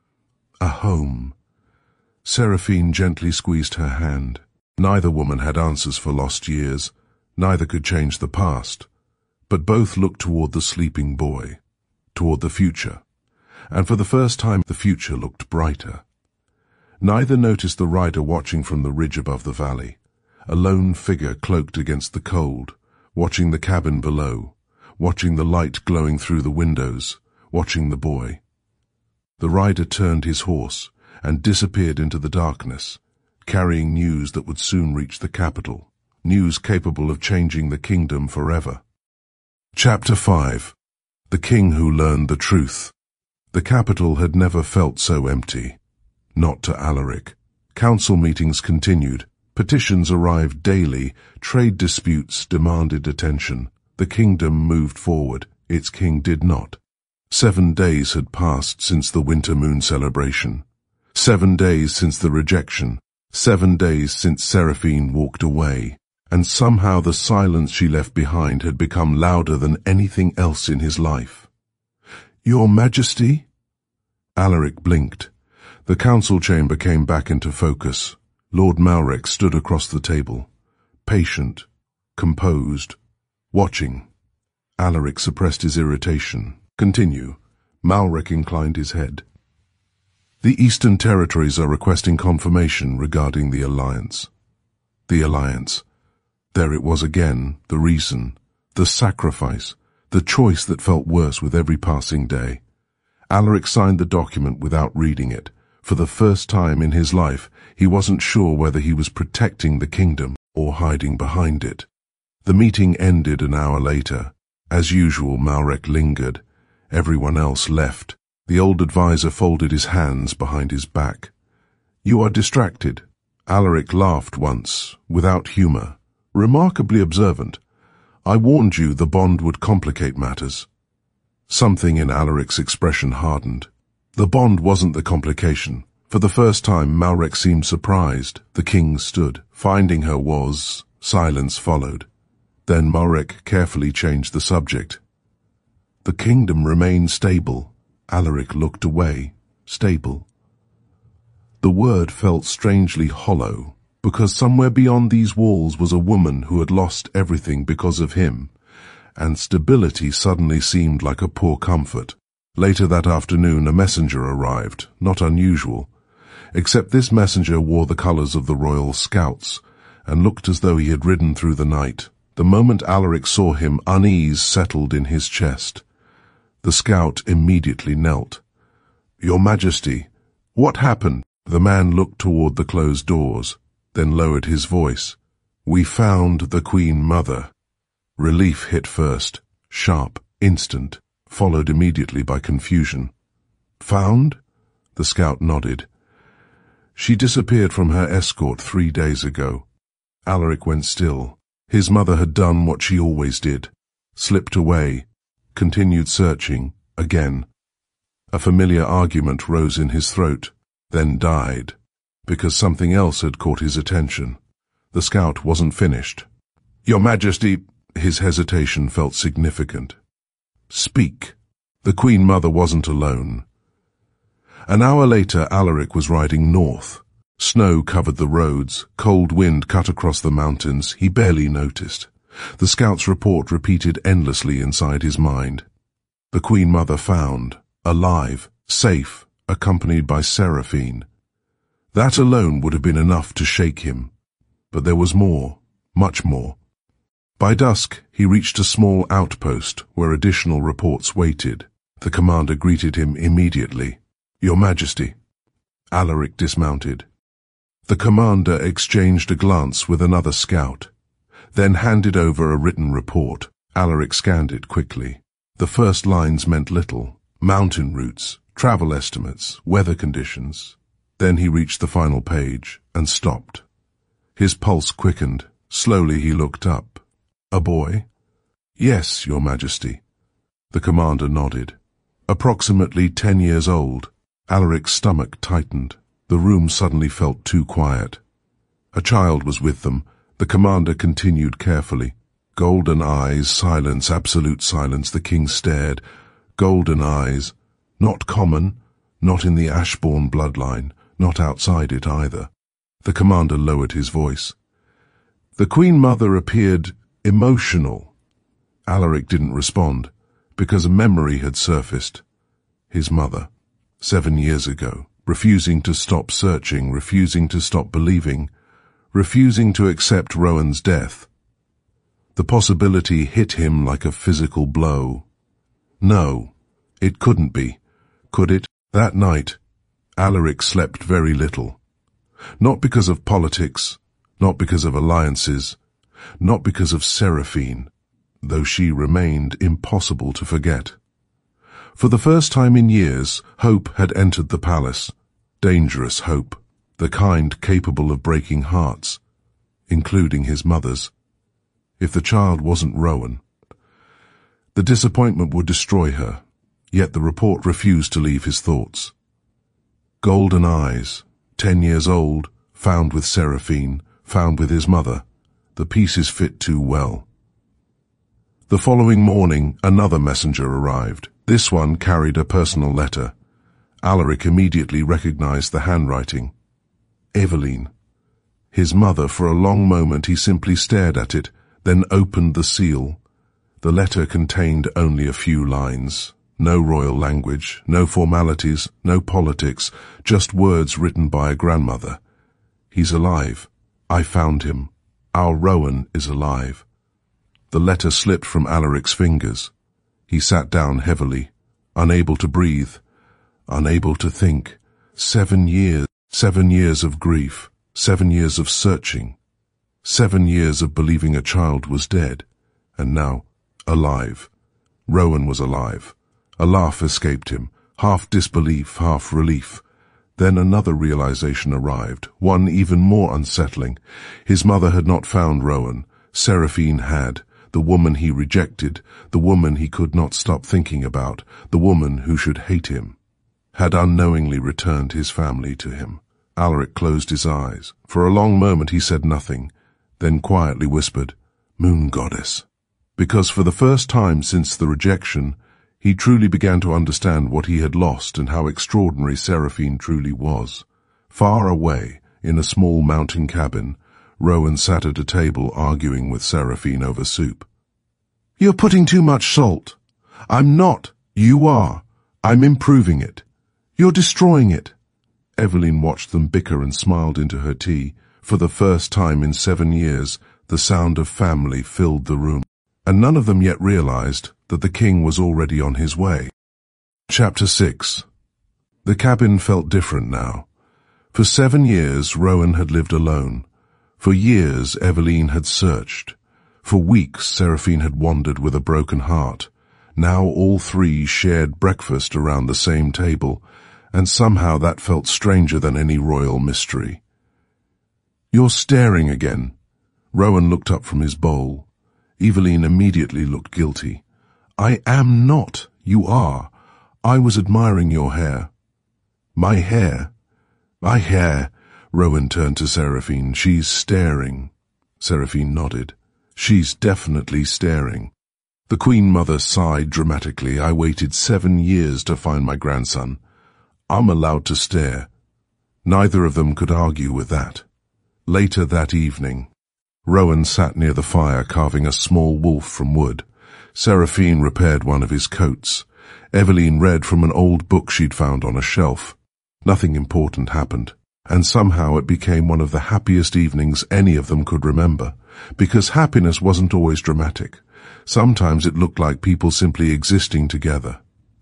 "A home." Seraphine gently squeezed her hand. Neither woman had answers for lost years. Neither could change the past. But both looked toward the sleeping boy, toward the future. And for the first time, the future looked brighter. Neither noticed the rider watching from the ridge above the valley, a lone figure cloaked against the cold, watching the cabin below, watching the light glowing through the windows, watching the boy. The rider turned his horse and disappeared into the darkness, carrying news that would soon reach the capital, news capable of changing the kingdom forever. Chapter five. The King Who Learned the Truth. The capital had never felt so empty. Not to Alaric. Council meetings continued. Petitions arrived daily. Trade disputes demanded attention. The kingdom moved forward. Its king did not. Seven days had passed since the winter moon celebration. Seven days since the rejection. Seven days since Seraphine walked away. And somehow the silence she left behind had become louder than anything else in his life. "Your Majesty?" Alaric blinked. The council chamber came back into focus. Lord Malrek stood across the table, patient, composed, watching. Alaric suppressed his irritation. "Continue." Malrek inclined his head. "The Eastern Territories are requesting confirmation regarding the alliance." The alliance. There it was again, the reason, the sacrifice, the choice that felt worse with every passing day. Alaric signed the document without reading it. For the first time in his life, he wasn't sure whether he was protecting the kingdom or hiding behind it. The meeting ended an hour later. As usual, Malrek lingered. Everyone else left. The old advisor folded his hands behind his back. "You are distracted." Alaric laughed once, without humor, remarkably observant. "I warned you the bond would complicate matters." Something in Alaric's expression hardened. The bond wasn't the complication. For the first time, Malrek seemed surprised. The king stood. Finding her was... Silence followed. Then Malrek carefully changed the subject. "The kingdom remains stable." Alaric looked away. Stable. The word felt strangely hollow, because somewhere beyond these walls was a woman who had lost everything because of him, and stability suddenly seemed like a poor comfort. Later that afternoon, a messenger arrived, not unusual. except this messenger wore the colors of the Royal Scouts and looked as though he had ridden through the night. The moment Alaric saw him, unease settled in his chest. The scout immediately knelt. "Your Majesty, what happened?" The man looked toward the closed doors, then lowered his voice. "We found the Queen Mother." Relief hit first, sharp, instant, followed immediately by confusion. "Found?" The scout nodded. "She disappeared from her escort three days ago." Alaric went still. His mother had done what she always did, slipped away, continued searching, again. A familiar argument rose in his throat, then died, because something else had caught his attention. The scout wasn't finished. "Your Majesty," his hesitation felt significant. "Speak." The Queen Mother wasn't alone. An hour later, Alaric was riding north. Snow covered the roads, cold wind cut across the mountains. He barely noticed. The scout's report repeated endlessly inside his mind. The Queen Mother found, alive, safe, accompanied by Seraphine. That alone would have been enough to shake him. But there was more, much more. By dusk, he reached a small outpost where additional reports waited. The commander greeted him immediately. "Your Majesty." Alaric dismounted. The commander exchanged a glance with another scout, then handed over a written report. Alaric scanned it quickly. The first lines meant little. Mountain routes, travel estimates, weather conditions. Then he reached the final page and stopped. His pulse quickened. Slowly he looked up. "A boy?" "Yes, Your Majesty." The commander nodded. "Approximately ten years old." Alaric's stomach tightened. The room suddenly felt too quiet. A child was with them. The commander continued carefully. Golden eyes, silence, absolute silence. The king stared. Golden eyes. Not common, not in the Ashbourne bloodline, not outside it either. The commander lowered his voice. "The Queen Mother appeared emotional." Alaric didn't respond, because a memory had surfaced. His mother, seven years ago. Refusing to stop searching, refusing to stop believing, refusing to accept Rowan's death. The possibility hit him like a physical blow. No, it couldn't be, could it? That night, Alaric slept very little. Not because of politics, not because of alliances, not because of Seraphine, though she remained impossible to forget. For the first time in years, hope had entered the palace. Dangerous hope, the kind capable of breaking hearts, including his mother's. If the child wasn't Rowan, the disappointment would destroy her, yet the report refused to leave his thoughts. Golden eyes, ten years old, found with Seraphine, found with his mother. The pieces fit too well. The following morning, another messenger arrived. This one carried a personal letter. Alaric immediately recognized the handwriting. Eveline. His mother. For a long moment he simply stared at it, then opened the seal. The letter contained only a few lines. No royal language, no formalities, no politics, just words written by a grandmother. "He's alive. I found him. Our Rowan is alive." The letter slipped from Alaric's fingers. He sat down heavily, unable to breathe, unable to think. Seven years, seven years of grief, seven years of searching, seven years of believing a child was dead, and now, alive. Rowan was alive. A laugh escaped him, half disbelief, half relief. Then another realization arrived, one even more unsettling. His mother had not found Rowan. Seraphine had. The woman he rejected, the woman he could not stop thinking about, the woman who should hate him, had unknowingly returned his family to him. Alaric closed his eyes. For a long moment he said nothing, then quietly whispered, "Moon Goddess." Because for the first time since the rejection, he truly began to understand what he had lost and how extraordinary Seraphine truly was. Far away, in a small mountain cabin, Rowan sat at a table arguing with Seraphine over soup. "You're putting too much salt." "I'm not. You are. I'm improving it." "You're destroying it." Evelyn watched them bicker and smiled into her tea. For the first time in seven years, the sound of family filled the room, and none of them yet realized that the king was already on his way. Chapter six. The cabin felt different now. For seven years, Rowan had lived alone. For years, Evelyn had searched. For weeks, Seraphine had wandered with a broken heart. Now all three shared breakfast around the same table, and somehow that felt stranger than any royal mystery. "You're staring again." Rowan looked up from his bowl. Evelyn immediately looked guilty. "I am not. You are. I was admiring your hair." "My hair?" "My hair." Rowan turned to Seraphine. "She's staring." Seraphine nodded. "She's definitely staring." The Queen Mother sighed dramatically. "I waited seven years to find my grandson. I'm allowed to stare." Neither of them could argue with that. Later that evening, Rowan sat near the fire carving a small wolf from wood. Seraphine repaired one of his coats. Evelyn read from an old book she'd found on a shelf. Nothing important happened, and somehow it became one of the happiest evenings any of them could remember, because happiness wasn't always dramatic. Sometimes it looked like people simply existing together.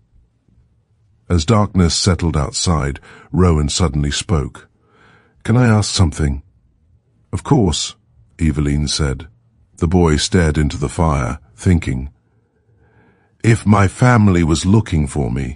As darkness settled outside, Rowan suddenly spoke. "Can I ask something?" "Of course," Evelyn said. The boy stared into the fire, thinking. "If my family was looking for me..."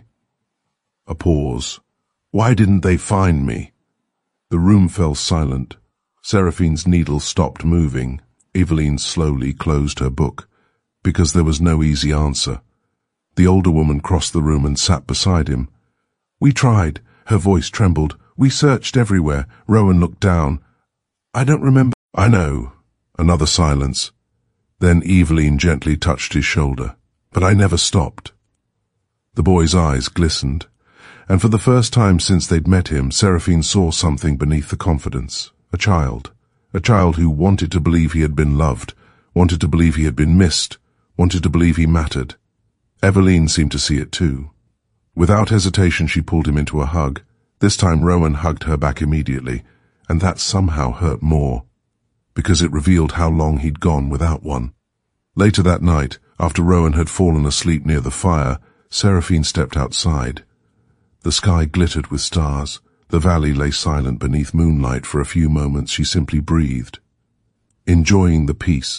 A pause. "Why didn't they find me?" The room fell silent. Seraphine's needle stopped moving. Evelyn slowly closed her book, because there was no easy answer. The older woman crossed the room and sat beside him. "We tried." Her voice trembled. "We searched everywhere." Rowan looked down. "I don't remember." "I know." Another silence. Then Evelyn gently touched his shoulder. "But I never stopped." The boy's eyes glistened, and for the first time since they'd met him, Seraphine saw something beneath the confidence. A child. A child who wanted to believe he had been loved, wanted to believe he had been missed, wanted to believe he mattered. Evelyn seemed to see it too. Without hesitation, she pulled him into a hug. This time Rowan hugged her back immediately, and that somehow hurt more, because it revealed how long he'd gone without one. Later that night, after Rowan had fallen asleep near the fire, Seraphine stepped outside. The sky glittered with stars. The valley lay silent beneath moonlight. For a few moments she simply breathed, enjoying the peace.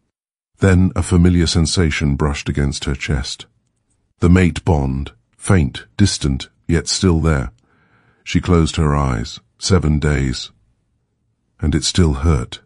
Then a familiar sensation brushed against her chest. The mate bond, faint, distant, yet still there. She closed her eyes. Seven days. And it still hurt.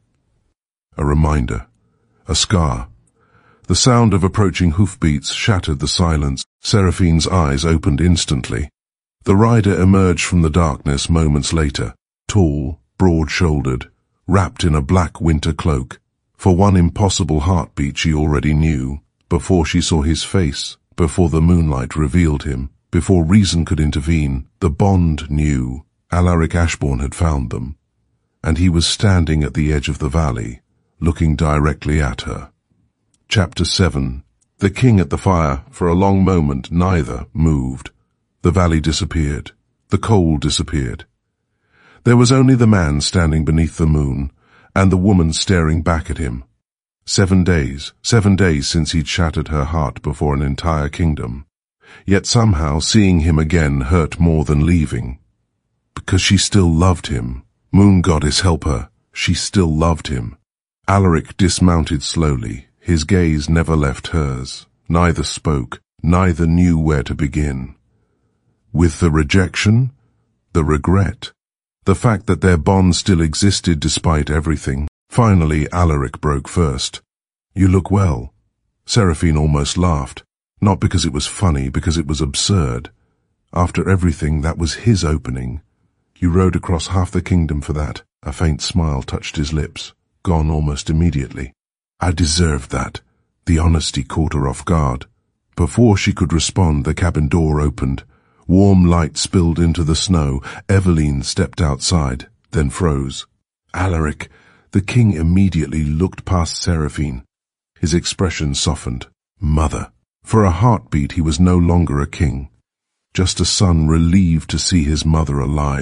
A reminder. A scar. The sound of approaching hoofbeats shattered the silence. Seraphine's eyes opened instantly. The rider emerged from the darkness moments later, tall, broad-shouldered, wrapped in a black winter cloak. For one impossible heartbeat she already knew, before she saw his face, before the moonlight revealed him, before reason could intervene, the bond knew. Alaric Ashbourne had found them, and he was standing at the edge of the valley, looking directly at her. Chapter seven. The king at the fire. For a long moment neither moved. The valley disappeared. The cold disappeared. There was only the man standing beneath the moon, and the woman staring back at him. Seven days, seven days since he'd shattered her heart before an entire kingdom. Yet somehow seeing him again hurt more than leaving. Because she still loved him. Moon goddess help her. She still loved him. Alaric dismounted slowly. His gaze never left hers. Neither spoke. Neither knew where to begin. With the rejection, the regret, the fact that their bond still existed despite everything. Finally, Alaric broke first. "You look well." Seraphine almost laughed, not because it was funny, because it was absurd. After everything, that was his opening. "You rode across half the kingdom for that." A faint smile touched his lips, gone almost immediately. "I deserved that." The honesty caught her off guard. Before she could respond, the cabin door opened. Warm light spilled into the snow. Evelyn stepped outside, then froze. "Alaric." The king immediately looked past Seraphine. His expression softened. "Mother." For a heartbeat he was no longer a king, just a son relieved to see his mother alive.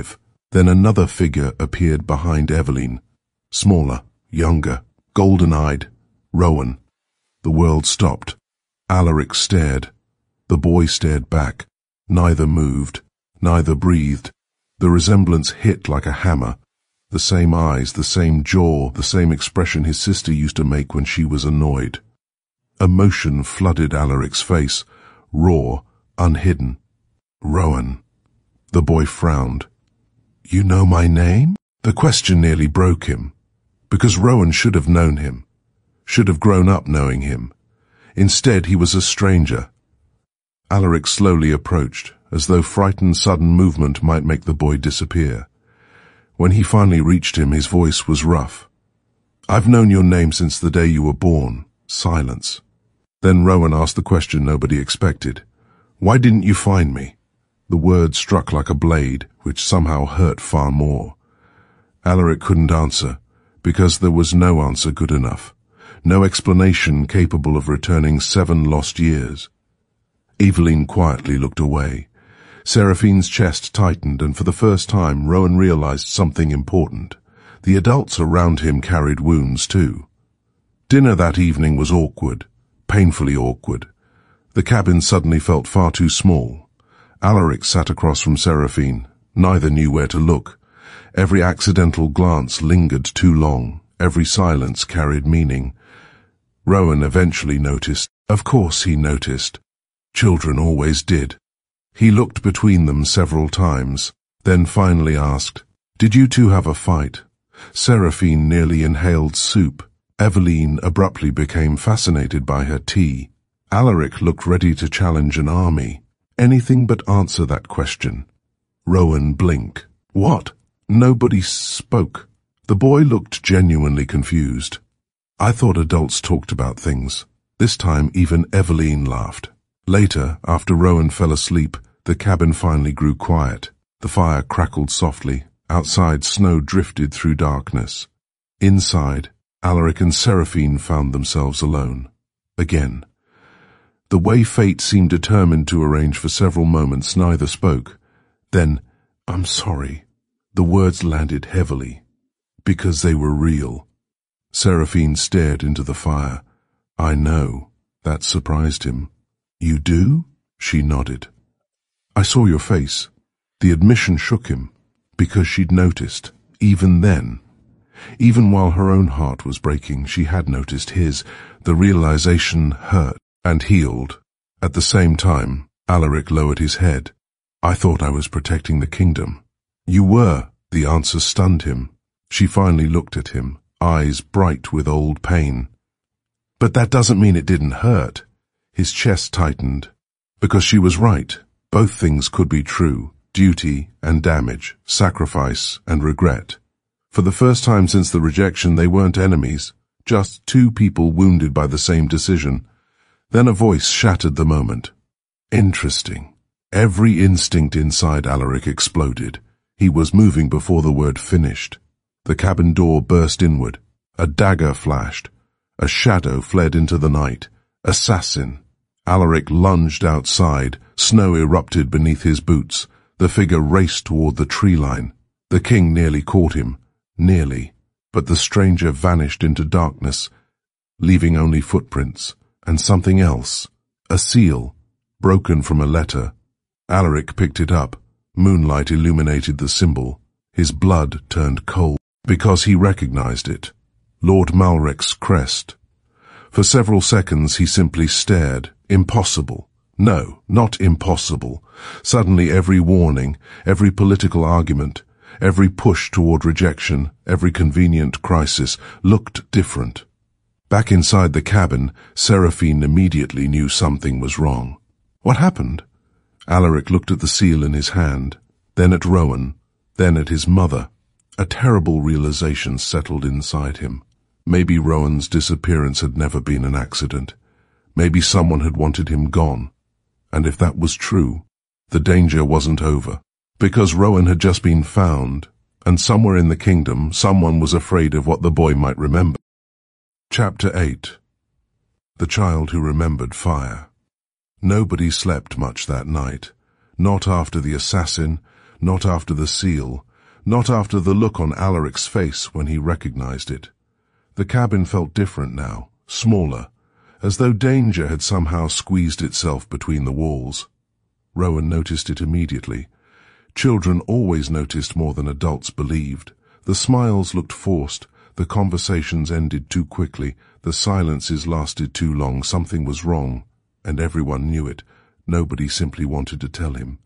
Then another figure appeared behind Evelyn. Smaller, younger, golden-eyed. Rowan. The world stopped. Alaric stared. The boy stared back. Neither moved. Neither breathed. The resemblance hit like a hammer. The same eyes, the same jaw, the same expression his sister used to make when she was annoyed. Emotion flooded Alaric's face, raw, unhidden. Rowan. The boy frowned. You know my name? The question nearly broke him, because Rowan should have known him, should have grown up knowing him. Instead, he was a stranger. Alaric slowly approached, as though frightened sudden movement might make the boy disappear. When he finally reached him, his voice was rough. I've known your name since the day you were born. Silence. Then Rowan asked the question nobody expected. Why didn't you find me? The word struck like a blade, which somehow hurt far more. Alaric couldn't answer, because there was no answer good enough, no explanation capable of returning seven lost years. Evelyn quietly looked away. Seraphine's chest tightened, and for the first time Rowan realized something important. The adults around him carried wounds too. Dinner that evening was awkward, painfully awkward. The cabin suddenly felt far too small. Alaric sat across from Seraphine. Neither knew where to look. Every accidental glance lingered too long. Every silence carried meaning. Rowan eventually noticed. Of course he noticed. Children always did. He looked between them several times, then finally asked, Did you two have a fight? Seraphine nearly inhaled soup. Evelyn abruptly became fascinated by her tea. Alaric looked ready to challenge an army. Anything but answer that question. Rowan blinked. What? Nobody spoke. The boy looked genuinely confused. I thought adults talked about things. This time even Evelyn laughed. Later, after Rowan fell asleep, the cabin finally grew quiet. The fire crackled softly. Outside, snow drifted through darkness. Inside, Alaric and Seraphine found themselves alone. Again. The way fate seemed determined to arrange, for several moments neither spoke. Then, I'm sorry. The words landed heavily, because they were real. Seraphine stared into the fire. I know. That surprised him. You do? She nodded. I saw your face. The admission shook him, because she'd noticed, even then. Even while her own heart was breaking, she had noticed his. The realization hurt and healed. At the same time, Alaric lowered his head. I thought I was protecting the kingdom. You were. The answer stunned him. She finally looked at him, eyes bright with old pain. But that doesn't mean it didn't hurt. His chest tightened. Because she was right. Both things could be true. Duty and damage, sacrifice and regret. For the first time since the rejection, they weren't enemies, just two people wounded by the same decision. Then a voice shattered the moment. Interesting. Every instinct inside Alaric exploded. He was moving before the word finished. The cabin door burst inward. A dagger flashed. A shadow fled into the night. Assassin. Alaric lunged outside. Snow erupted beneath his boots. The figure raced toward the tree line. The king nearly caught him. Nearly. But the stranger vanished into darkness, leaving only footprints. And something else. A seal, broken from a letter. Alaric picked it up. Moonlight illuminated the symbol. His blood turned cold, because he recognized it. Lord Malrek's crest. For several seconds he simply stared. Impossible. No, not impossible. Suddenly every warning, every political argument, every push toward rejection, every convenient crisis looked different. Back inside the cabin, Seraphine immediately knew something was wrong. What happened? Alaric looked at the seal in his hand, then at Rowan, then at his mother. A terrible realization settled inside him. Maybe Rowan's disappearance had never been an accident. Maybe someone had wanted him gone. And if that was true, the danger wasn't over. Because Rowan had just been found, and somewhere in the kingdom someone was afraid of what the boy might remember. Chapter eight. The Child Who Remembered Fire. Nobody slept much that night. Not after the assassin, not after the seal, Not after the look on Alaric's face when he recognized it. The cabin felt different now, smaller, as though danger had somehow squeezed itself between the walls. Rowan noticed it immediately. Children always noticed more than adults believed. The smiles looked forced, the conversations ended too quickly, the silences lasted too long. Something was wrong, and everyone knew it. Nobody simply wanted to tell him.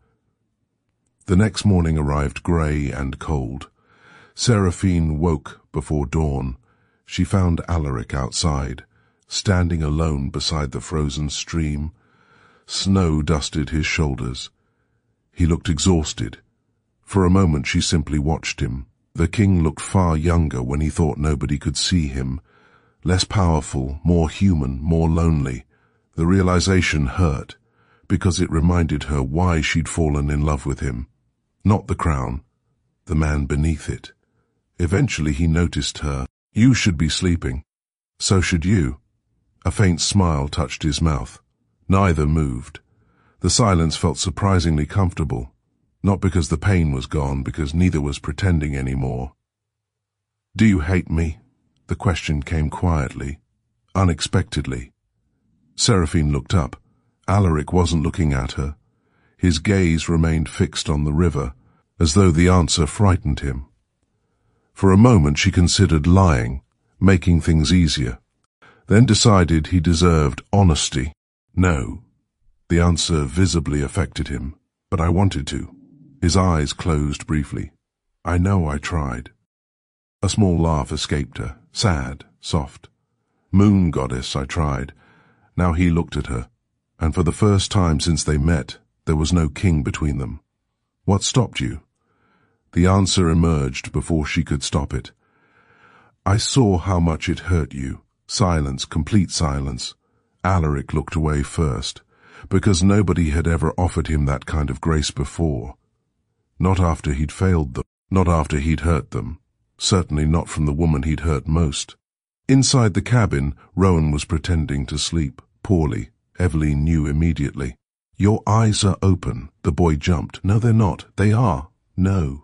The next morning arrived grey and cold. Seraphine woke before dawn. She found Alaric outside, standing alone beside the frozen stream. Snow dusted his shoulders. He looked exhausted. For a moment she simply watched him. The king looked far younger when he thought nobody could see him. Less powerful, more human, more lonely. The realization hurt, because it reminded her why she'd fallen in love with him. Not the crown, the man beneath it. Eventually he noticed her. "You should be sleeping. So should you." A faint smile touched his mouth. Neither moved. The silence felt surprisingly comfortable, not because the pain was gone, because neither was pretending anymore. "Do you hate me?" The question came quietly, unexpectedly. Seraphine looked up. Alaric wasn't looking at her. His gaze remained fixed on the river, as though the answer frightened him. For a moment she considered lying, making things easier, then decided he deserved honesty. "No." The answer visibly affected him, but I wanted to. His eyes closed briefly. "I know I tried." A small laugh escaped her, sad, soft. "Moon goddess, I tried." Now he looked at her, and for the first time since they met, there was no king between them. "What stopped you?" The answer emerged before she could stop it. "I saw how much it hurt you." Silence, complete silence. Alaric looked away first, because nobody had ever offered him that kind of grace before. Not after he'd failed them, not after he'd hurt them, certainly not from the woman he'd hurt most. Inside the cabin, Rowan was pretending to sleep, poorly. Eveline knew immediately. "Your eyes are open." The boy jumped. "No, they're not. They are." "No."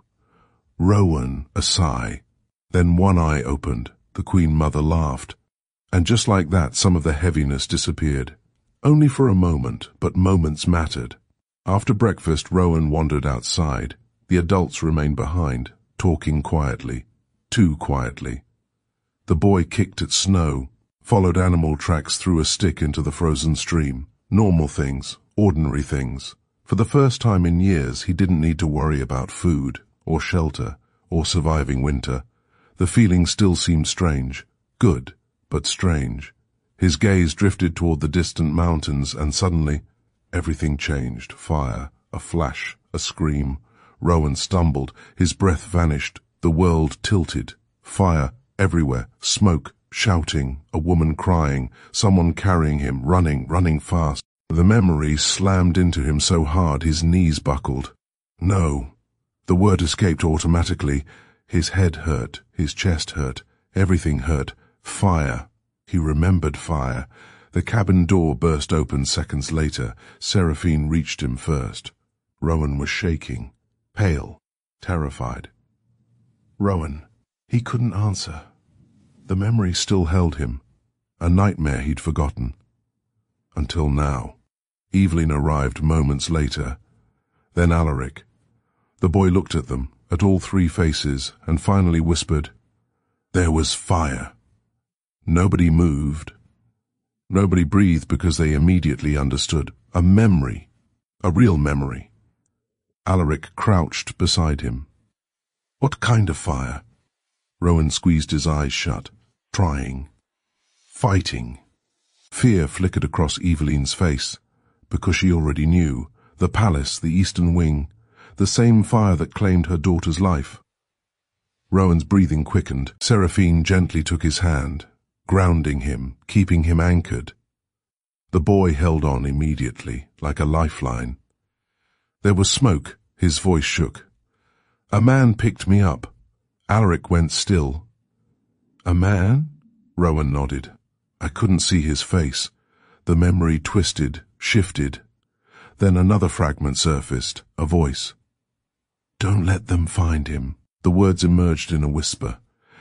Rowan, a sigh. Then one eye opened. The Queen Mother laughed. And just like that, some of the heaviness disappeared. Only for a moment, but moments mattered. After breakfast, Rowan wandered outside. The adults remained behind, talking quietly. Too quietly. The boy kicked at snow, followed animal tracks through a stick into the frozen stream. Normal things, ordinary things. For the first time in years, he didn't need to worry about food, or shelter, or surviving winter. The feeling still seemed strange. Good, but strange. His gaze drifted toward the distant mountains, and suddenly, everything changed. Fire, a flash, a scream. Rowan stumbled. His breath vanished. The world tilted. Fire everywhere. Smoke, shouting, a woman crying, someone carrying him, running, running fast. The memory slammed into him so hard his knees buckled. No. The word escaped automatically. His head hurt. His chest hurt. Everything hurt. Fire. He remembered fire. The cabin door burst open seconds later. Seraphine reached him first. Rowan was shaking, pale, terrified. Rowan. He couldn't answer. The memory still held him, a nightmare he'd forgotten. Until now. Eveline arrived moments later. Then Alaric. The boy looked at them, at all three faces, and finally whispered, "There was fire." Nobody moved. Nobody breathed because they immediately understood. A memory. A real memory. Alaric crouched beside him. "What kind of fire?" Rowan squeezed his eyes shut. Trying. Fighting. Fear flickered across Eveline's face, because she already knew. The palace, the eastern wing, the same fire that claimed her daughter's life. Rowan's breathing quickened. Seraphine gently took his hand, grounding him, keeping him anchored. The boy held on immediately, like a lifeline. There was smoke. His voice shook. "A man picked me up." Alaric went still. "A man?" Rowan nodded. I couldn't see his face. The memory twisted, shifted. Then another fragment surfaced, a voice. "Don't let them find him." The words emerged in a whisper.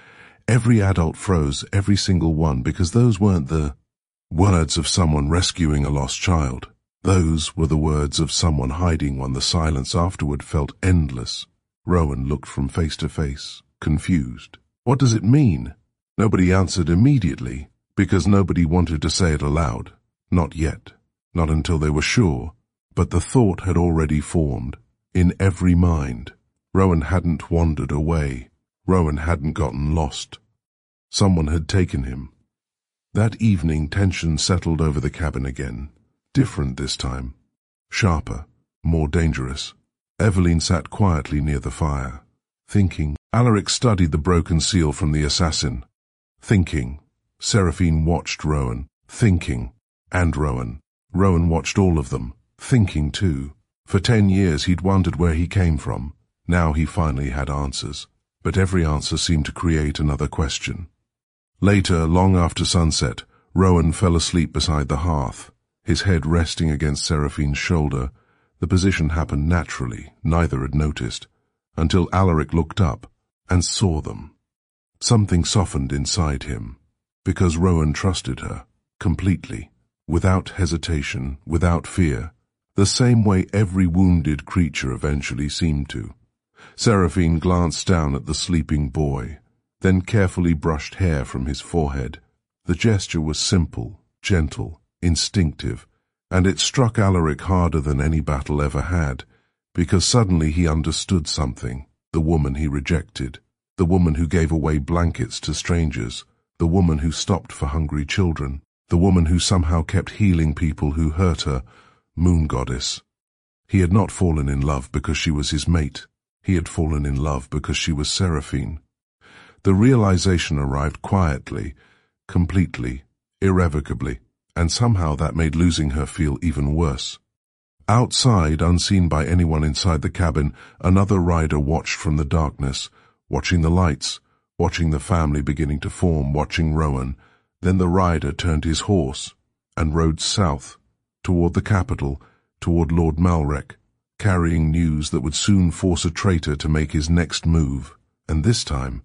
Every adult froze, every single one, because those weren't the words of someone rescuing a lost child. Those were the words of someone hiding one. The silence afterward felt endless. Rowan looked from face to face, confused. What does it mean? Nobody answered immediately, because nobody wanted to say it aloud. Not yet. Not until they were sure. But the thought had already formed, in every mind. Rowan hadn't wandered away. Rowan hadn't gotten lost. Someone had taken him. That evening tension settled over the cabin again. Different this time. Sharper. More dangerous. Eveline sat quietly near the fire, thinking. Alaric studied the broken seal from the assassin. Thinking. Seraphine watched Rowan. Thinking. And Rowan. Rowan watched all of them. Thinking too. For ten years he'd wondered where he came from. Now he finally had answers. But every answer seemed to create another question. Later, long after sunset, Rowan fell asleep beside the hearth, his head resting against Seraphine's shoulder. The position happened naturally, neither had noticed, until Alaric looked up and saw them. Something softened inside him, because Rowan trusted her, completely, without hesitation, without fear, the same way every wounded creature eventually seemed to. Seraphine glanced down at the sleeping boy, then carefully brushed hair from his forehead. The gesture was simple, gentle, instinctive, and it struck Alaric harder than any battle ever had, because suddenly he understood something. The woman he rejected, the woman who gave away blankets to strangers, the woman who stopped for hungry children, the woman who somehow kept healing people who hurt her, Moon Goddess. He had not fallen in love because she was his mate. He had fallen in love because she was Seraphine. The realization arrived quietly, completely, irrevocably, and somehow that made losing her feel even worse. Outside, unseen by anyone inside the cabin, another rider watched from the darkness, watching the lights, watching the family beginning to form, watching Rowan. Then the rider turned his horse and rode south, toward the capital, toward Lord Malrek, carrying news that would soon force a traitor to make his next move, and this time,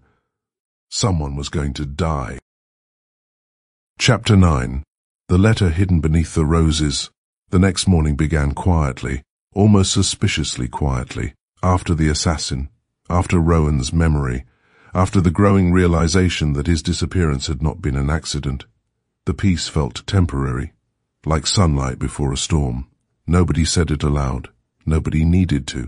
someone was going to die. Chapter nine. The letter hidden beneath the roses. The next morning began quietly, almost suspiciously quietly, after the assassin, after Rowan's memory, after the growing realization that his disappearance had not been an accident. The peace felt temporary, like sunlight before a storm. Nobody said it aloud. Nobody needed to.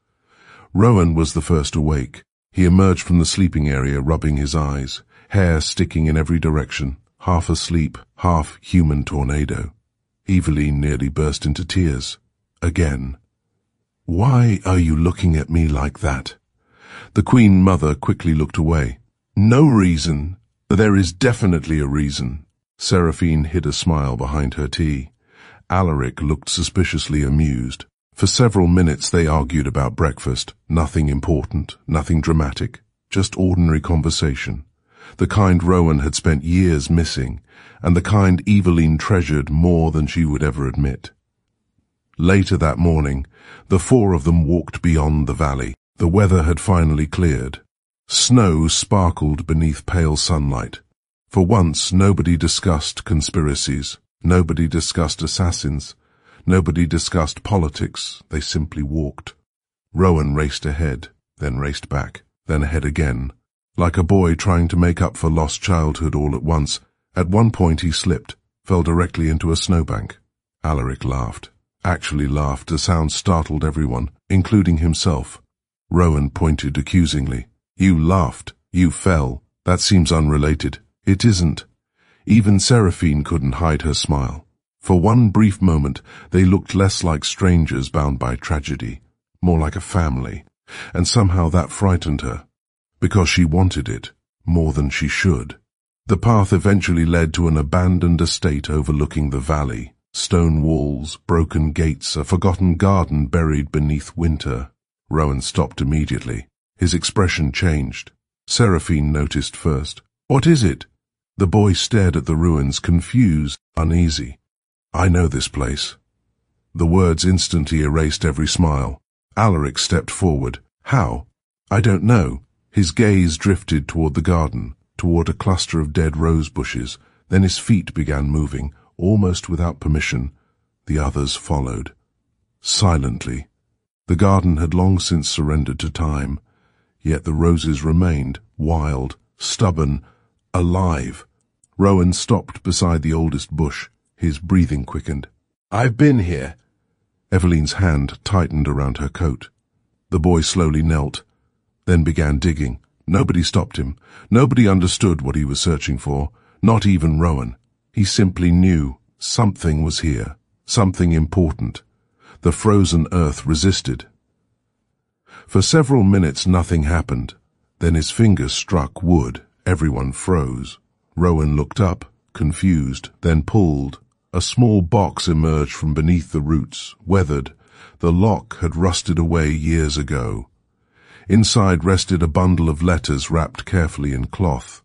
Rowan was the first awake. He emerged from the sleeping area, rubbing his eyes, hair sticking in every direction, half asleep, half human tornado. Eveline nearly burst into tears. Again. "Why are you looking at me like that?" The Queen Mother quickly looked away. "No reason. There is definitely a reason." Seraphine hid a smile behind her tea. Alaric looked suspiciously amused. For several minutes they argued about breakfast. Nothing important, nothing dramatic, just ordinary conversation. The kind Rowan had spent years missing, and the kind Eveline treasured more than she would ever admit. Later that morning, the four of them walked beyond the valley. The weather had finally cleared. Snow sparkled beneath pale sunlight. For once, nobody discussed conspiracies. Nobody discussed assassins. Nobody discussed politics. They simply walked. Rowan raced ahead, then raced back, then ahead again. Like a boy trying to make up for lost childhood all at once, at one point he slipped, fell directly into a snowbank. Alaric laughed. Actually laughed. The sound startled everyone, including himself. Rowan pointed accusingly. "You laughed. You fell. That seems unrelated." "It isn't." Even Seraphine couldn't hide her smile. For one brief moment, they looked less like strangers bound by tragedy, more like a family, and somehow that frightened her, because she wanted it more than she should. The path eventually led to an abandoned estate overlooking the valley. Stone walls, broken gates, a forgotten garden buried beneath winter. Rowan stopped immediately. His expression changed. Seraphine noticed first. "What is it?" The boy stared at the ruins, confused, uneasy. "I know this place." The words instantly erased every smile. Alaric stepped forward. "How?" "I don't know. His gaze drifted toward the garden, toward a cluster of dead rose bushes. Then his feet began moving, almost without permission. The others followed. Silently. The garden had long since surrendered to time, yet the roses remained, wild, stubborn, alive. Rowan stopped beside the oldest bush. His breathing quickened. "I've been here." Eveline's hand tightened around her coat. The boy slowly knelt, then began digging. Nobody stopped him. Nobody understood what he was searching for, not even Rowan. He simply knew something was here, something important. The frozen earth resisted. For several minutes nothing happened. Then his fingers struck wood. Everyone froze. Rowan looked up, confused, then pulled. A small box emerged from beneath the roots, weathered. The lock had rusted away years ago. Inside rested a bundle of letters wrapped carefully in cloth.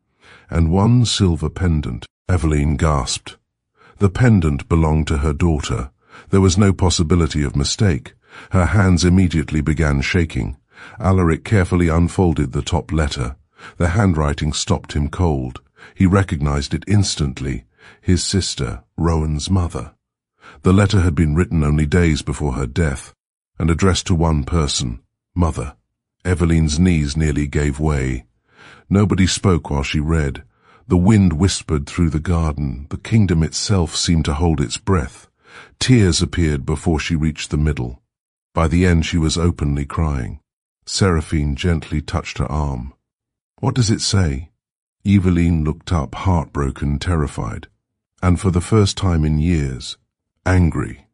And one silver pendant. Eveline gasped. The pendant belonged to her daughter. There was no possibility of mistake. Her hands immediately began shaking. Alaric carefully unfolded the top letter. The handwriting stopped him cold. He recognized it instantly. His sister, Rowan's mother. The letter had been written only days before her death, and addressed to one person, Mother. Eveline's knees nearly gave way. Nobody spoke while she read. The wind whispered through the garden. The kingdom itself seemed to hold its breath. Tears appeared before she reached the middle. By the end she was openly crying. Seraphine gently touched her arm. "What does it say?" Eveline looked up, heartbroken, terrified, and for the first time in years, angry.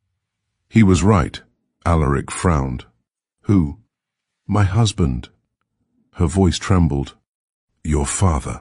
"He was right." Alaric frowned. "Who?" "My husband." Her voice trembled. "Your father."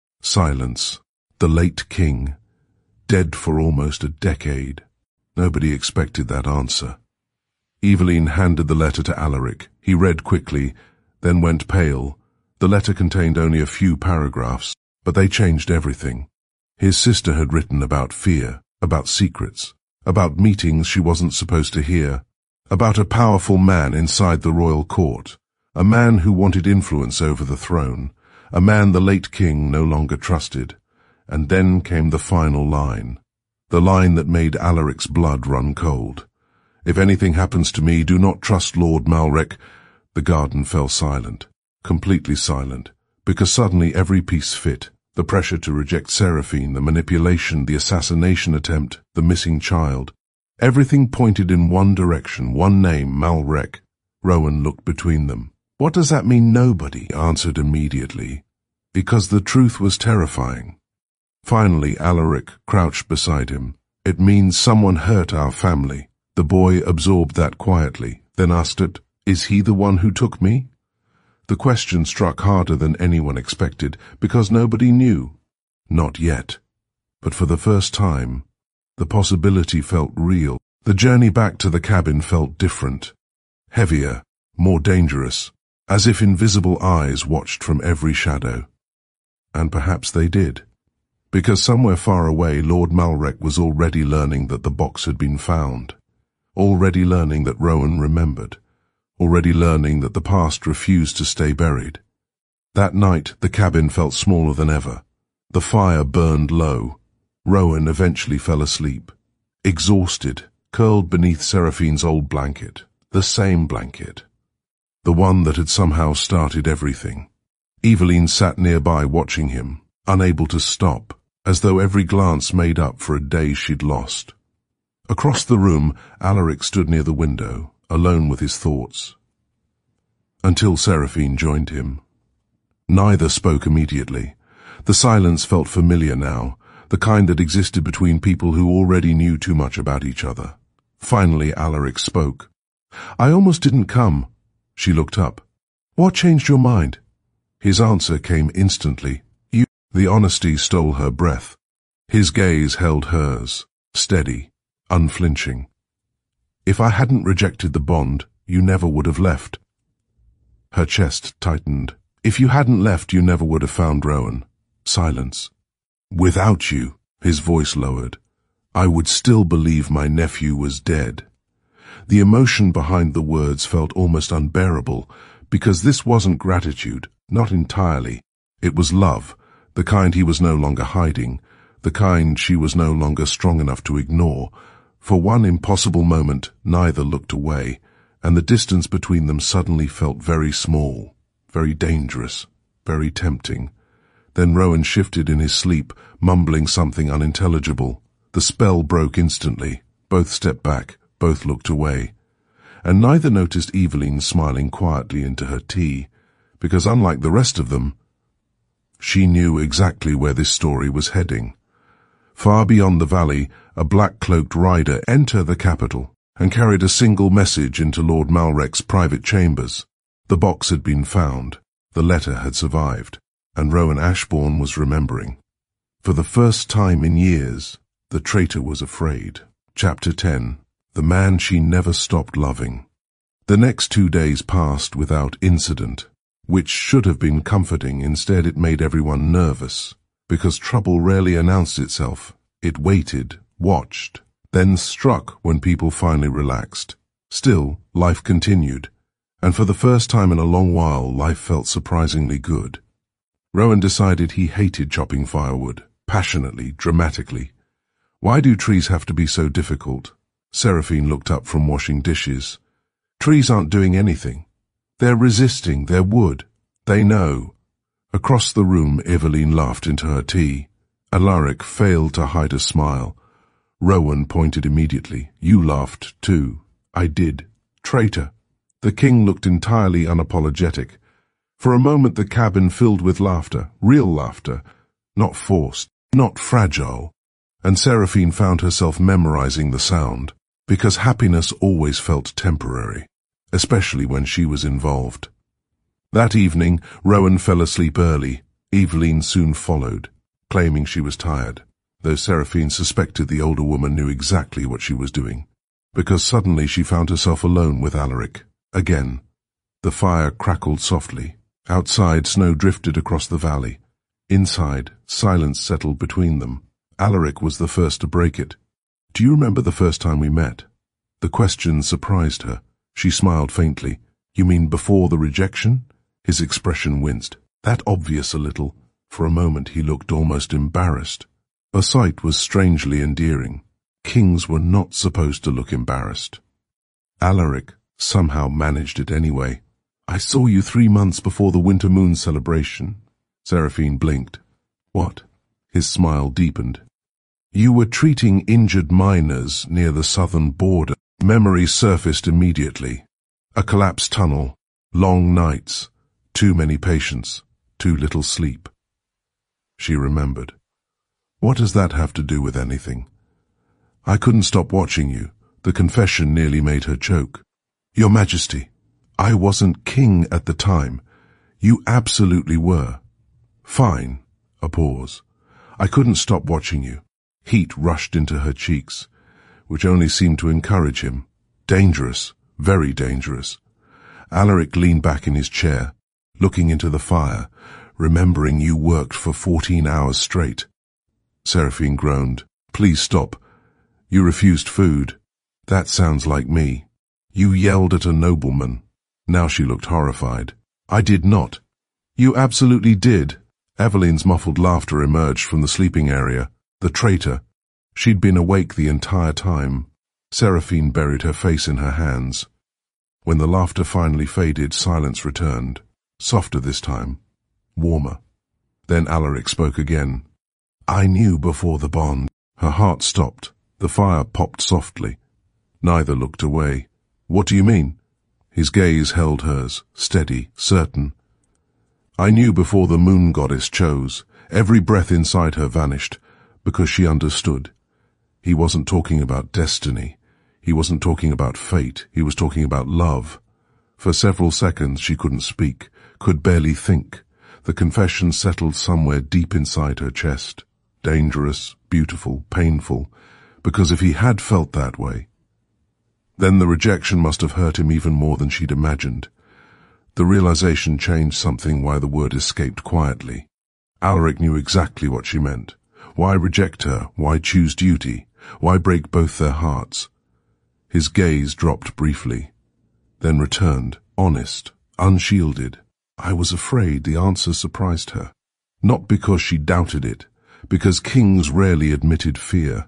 Silence. The late king. Dead for almost a decade. Nobody expected that answer. Eveline handed the letter to Alaric. He read quickly, then went pale. The letter contained only a few paragraphs, but they changed everything. His sister had written about fear, about secrets, about meetings she wasn't supposed to hear, about a powerful man inside the royal court, a man who wanted influence over the throne, a man the late king no longer trusted. And then came the final line, the line that made Alaric's blood run cold. "If anything happens to me, do not trust Lord Malrek." The garden fell silent, completely silent, because suddenly every piece fit. The pressure to reject Seraphine, the manipulation, the assassination attempt, the missing child. Everything pointed in one direction, one name, Malrek. Rowan looked between them. "What does that mean?" Nobody answered immediately, because the truth was terrifying. Finally, Alaric crouched beside him. "It means someone hurt our family." The boy absorbed that quietly, then asked it, "Is he the one who took me?" The question struck harder than anyone expected, because nobody knew. Not yet. But for the first time, the possibility felt real. The journey back to the cabin felt different, heavier, more dangerous, as if invisible eyes watched from every shadow. And perhaps they did. Because somewhere far away, Lord Malrek was already learning that the box had been found, already learning that Rowan remembered, already learning that the past refused to stay buried. That night, the cabin felt smaller than ever. The fire burned low. Rowan eventually fell asleep, exhausted, curled beneath Seraphine's old blanket, the same blanket, the one that had somehow started everything. Eveline sat nearby watching him, unable to stop, as though every glance made up for a day she'd lost. Across the room, Alaric stood near the window, alone with his thoughts. Until Seraphine joined him. Neither spoke immediately. The silence felt familiar now, the kind that existed between people who already knew too much about each other. Finally, Alaric spoke. "I almost didn't come." She looked up. "What changed your mind?" His answer came instantly. "You." The honesty stole her breath. His gaze held hers, steady, unflinching. "If I hadn't rejected the bond, you never would have left." Her chest tightened. "If you hadn't left, you never would have found Rowan." Silence. "Without you," his voice lowered, "I would still believe my nephew was dead." The emotion behind the words felt almost unbearable, Because this wasn't gratitude, not entirely. It was love, the kind he was no longer hiding, the kind she was no longer strong enough to ignore. For one impossible moment, neither looked away, and the distance between them suddenly felt very small, very dangerous, very tempting. Then Rowan shifted in his sleep, mumbling something unintelligible. The spell broke instantly. Both stepped back, both looked away. And neither noticed Eveline smiling quietly into her tea, because unlike the rest of them, she knew exactly where this story was heading. Far beyond the valley, a black-cloaked rider entered the capital and carried a single message into Lord Malrek's private chambers. The box had been found, the letter had survived, and Rowan Ashbourne was remembering. For the first time in years, the traitor was afraid. Chapter ten. The Man She Never Stopped Loving. The next two days passed without incident, which should have been comforting. Instead, it made everyone nervous, because trouble rarely announced itself. It waited, watched, then struck when people finally relaxed. Still, life continued, and for the first time in a long while, life felt surprisingly good. Rowan decided he hated chopping firewood, passionately, dramatically. Why do trees have to be so difficult? Seraphine looked up from washing dishes. Trees aren't doing anything. They're resisting, they're wood. They know. Across the room, Eveline laughed into her tea. Alaric failed to hide a smile. Rowan pointed immediately. You laughed, too. I did. Traitor. The king looked entirely unapologetic. For a moment the cabin filled with laughter, real laughter, not forced, not fragile. And Seraphine found herself memorizing the sound, because happiness always felt temporary, especially when she was involved. That evening, Rowan fell asleep early. Eveline soon followed, claiming she was tired, though Seraphine suspected the older woman knew exactly what she was doing, because suddenly she found herself alone with Alaric. Again, the fire crackled softly. Outside, snow drifted across the valley. Inside, silence settled between them. Alaric was the first to break it. Do you remember the first time we met? The question surprised her. She smiled faintly. You mean before the rejection? His expression winced. That obvious a little. For a moment he looked almost embarrassed. Her sight was strangely endearing. Kings were not supposed to look embarrassed. Alaric somehow managed it anyway. I saw you three months before the winter moon celebration. Seraphine blinked. What? His smile deepened. You were treating injured miners near the southern border. Memory surfaced immediately. A collapsed tunnel, long nights, too many patients, too little sleep. She remembered. What does that have to do with anything? I couldn't stop watching you. The confession nearly made her choke. Your Majesty, I wasn't king at the time. You absolutely were. Fine. A pause. I couldn't stop watching you. Heat rushed into her cheeks, which only seemed to encourage him. Dangerous, very dangerous. Alaric leaned back in his chair, looking into the fire, remembering you worked for fourteen hours straight. Seraphine groaned. Please stop. You refused food. That sounds like me. You yelled at a nobleman. Now she looked horrified. I did not. You absolutely did. Eveline's muffled laughter emerged from the sleeping area. The traitor. She'd been awake the entire time. Seraphine buried her face in her hands. When the laughter finally faded, silence returned. Softer this time. Warmer. Then Alaric spoke again. I knew before the bond. Her heart stopped. The fire popped softly. Neither looked away. What do you mean? His gaze held hers, steady, certain. I knew before the moon goddess chose. Every breath inside her vanished, because she understood. He wasn't talking about destiny. He wasn't talking about fate. He was talking about love. For several seconds she couldn't speak, could barely think. The confession settled somewhere deep inside her chest. Dangerous, beautiful, painful, because if he had felt that way, then the rejection must have hurt him even more than she'd imagined. The realization changed something why the word escaped quietly. Alaric knew exactly what she meant. Why reject her? Why choose duty? Why break both their hearts? His gaze dropped briefly, then returned, honest, unshielded. I was afraid the answer surprised her. Not because she doubted it, because kings rarely admitted fear.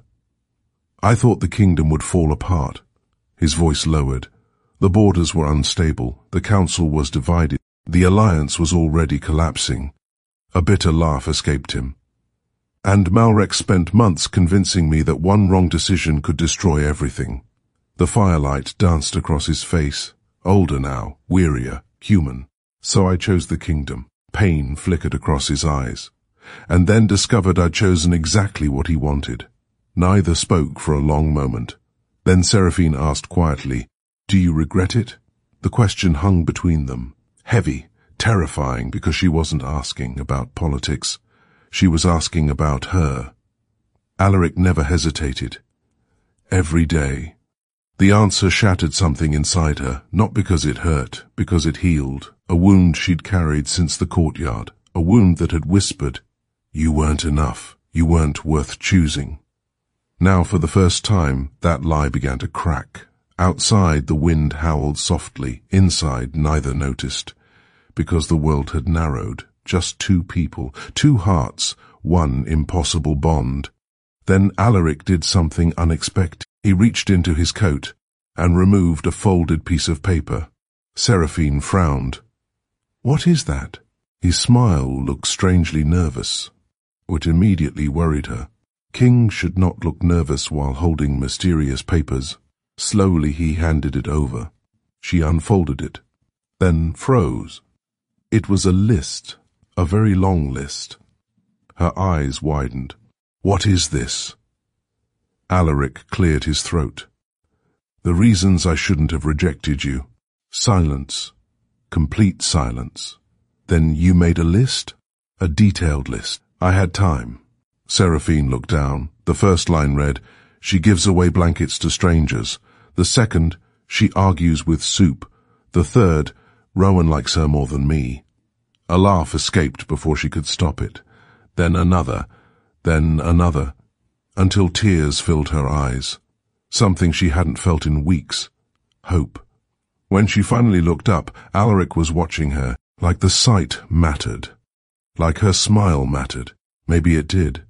I thought the kingdom would fall apart. His voice lowered. The borders were unstable, the council was divided, the alliance was already collapsing. A bitter laugh escaped him. And Malrek spent months convincing me that one wrong decision could destroy everything. The firelight danced across his face, older now, wearier, human. So I chose the kingdom. Pain flickered across his eyes. And then discovered I'd chosen exactly what he wanted. Neither spoke for a long moment. Then Seraphine asked quietly, "Do you regret it?" The question hung between them, heavy, terrifying, because she wasn't asking about politics. She was asking about her. Alaric never hesitated. Every day. The answer shattered something inside her, not because it hurt, because it healed, a wound she'd carried since the courtyard, a wound that had whispered, "You weren't enough, you weren't worth choosing." Now for the first time, that lie began to crack. Outside the wind howled softly, inside neither noticed, because the world had narrowed, just two people, two hearts, one impossible bond. Then Alaric did something unexpected. He reached into his coat and removed a folded piece of paper. Seraphine frowned. "What is that?" His smile looked strangely nervous, which immediately worried her. Kings should not look nervous while holding mysterious papers. Slowly he handed it over. She unfolded it, then froze. It was a list, a very long list. Her eyes widened. "What is this?" Alaric cleared his throat. "The reasons I shouldn't have rejected you." Silence. Complete silence. "Then you made a list?" "A detailed list. I had time." Seraphine looked down. The first line read, "She gives away blankets to strangers." The second, "She argues with soup." The third, "Rowan likes her more than me." A laugh escaped before she could stop it. Then another, then another, until tears filled her eyes. Something she hadn't felt in weeks. Hope. When she finally looked up, Alaric was watching her, like the sight mattered. Like her smile mattered. Maybe it did.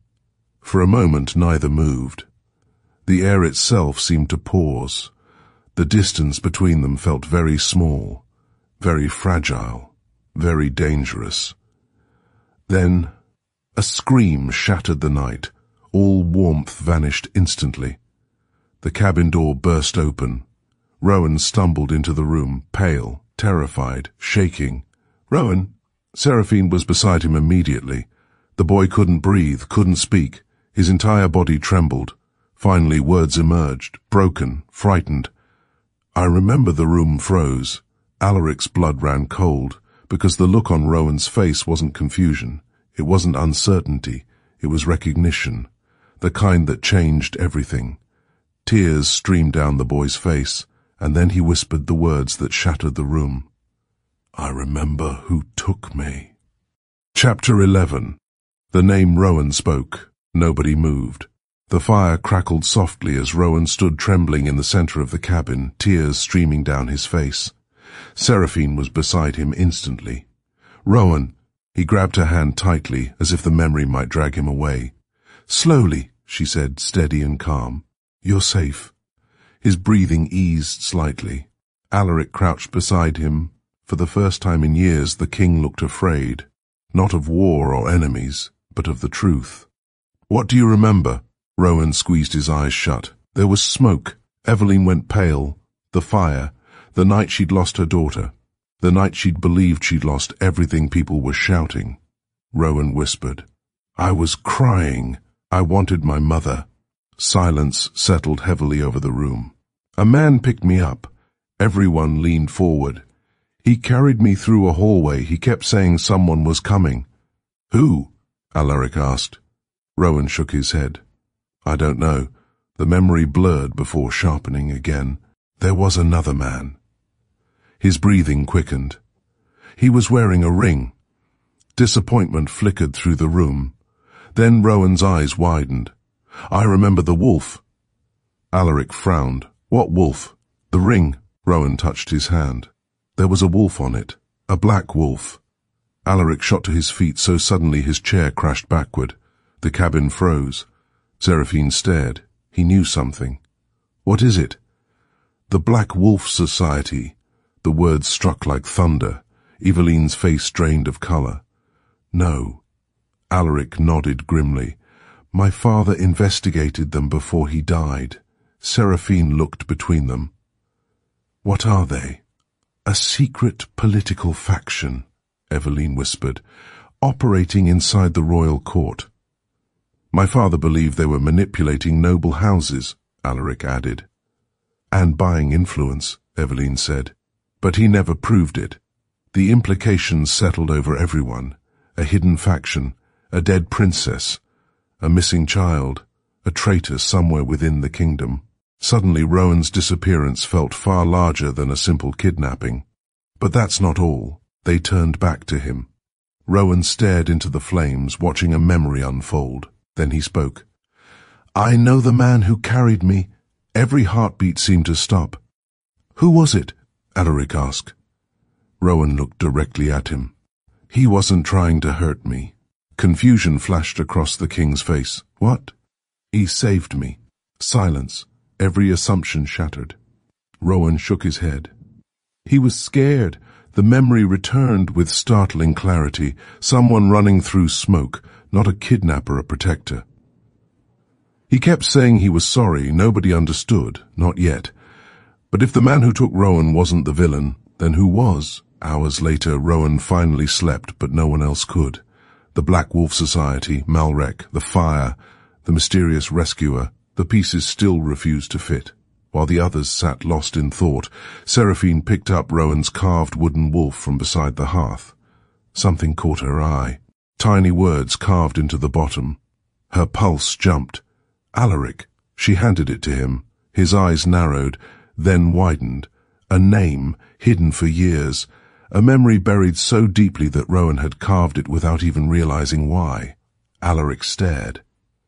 For a moment neither moved. The air itself seemed to pause. The distance between them felt very small, very fragile, very dangerous. Then a scream shattered the night. All warmth vanished instantly. The cabin door burst open. Rowan stumbled into the room, pale, terrified, shaking. "Rowan!" Seraphine was beside him immediately. The boy couldn't breathe, couldn't speak. His entire body trembled. Finally words emerged, broken, frightened. I remember the room froze. Alaric's blood ran cold, because the look on Rowan's face wasn't confusion. It wasn't uncertainty. It was recognition, the kind that changed everything. Tears streamed down the boy's face, and then he whispered the words that shattered the room. "I remember who took me." Chapter eleven. The name Rowan spoke. Nobody moved. The fire crackled softly as Rowan stood trembling in the center of the cabin, tears streaming down his face. Seraphine was beside him instantly. "Rowan!" He grabbed her hand tightly, as if the memory might drag him away. "Slowly," she said, steady and calm. "You're safe." His breathing eased slightly. Alaric crouched beside him. For the first time in years, the king looked afraid. Not of war or enemies, but of the truth. "What do you remember?" Rowan squeezed his eyes shut. There was smoke. Evelyn went pale. The fire. The night she'd lost her daughter. The night she'd believed she'd lost everything people were shouting. Rowan whispered. "I was crying. I wanted my mother." Silence settled heavily over the room. A man picked me up. Everyone leaned forward. He carried me through a hallway. He kept saying someone was coming. "Who?" Alaric asked. Rowan shook his head. "I don't know." The memory blurred before sharpening again. There was another man. His breathing quickened. He was wearing a ring. Disappointment flickered through the room. Then Rowan's eyes widened. "I remember the wolf." Alaric frowned. "What wolf?" "The ring." Rowan touched his hand. There was a wolf on it, a black wolf. Alaric shot to his feet so suddenly his chair crashed backward. The cabin froze. Seraphine stared. He knew something. What is it? The Black Wolf Society. The words struck like thunder. Eveline's face drained of colour. No. Alaric nodded grimly. My father investigated them before he died. Seraphine looked between them. What are they? A secret political faction, Eveline whispered, operating inside the royal court. My father believed they were manipulating noble houses, Alaric added. And buying influence, Eveline said. But he never proved it. The implications settled over everyone. A hidden faction, a dead princess, a missing child, a traitor somewhere within the kingdom. Suddenly Rowan's disappearance felt far larger than a simple kidnapping. But that's not all. They turned back to him. Rowan stared into the flames, watching a memory unfold. Then he spoke. I know the man who carried me. Every heartbeat seemed to stop. Who was it? Alaric asked. Rowan looked directly at him. He wasn't trying to hurt me. Confusion flashed across the king's face. What? He saved me. Silence. Every assumption shattered. Rowan shook his head. He was scared. The memory returned with startling clarity. Someone running through smoke, not a kidnapper, a protector. He kept saying he was sorry. Nobody understood. Not yet. But if the man who took Rowan wasn't the villain, then who was? Hours later, Rowan finally slept, but no one else could. The Black Wolf Society, Malrek, the fire, the mysterious rescuer, the pieces still refused to fit. While the others sat lost in thought, Seraphine picked up Rowan's carved wooden wolf from beside the hearth. Something caught her eye. Tiny words carved into the bottom. Her pulse jumped. Alaric. She handed it to him. His eyes narrowed, then widened. A name, hidden for years. A memory buried so deeply that Rowan had carved it without even realizing why. Alaric stared.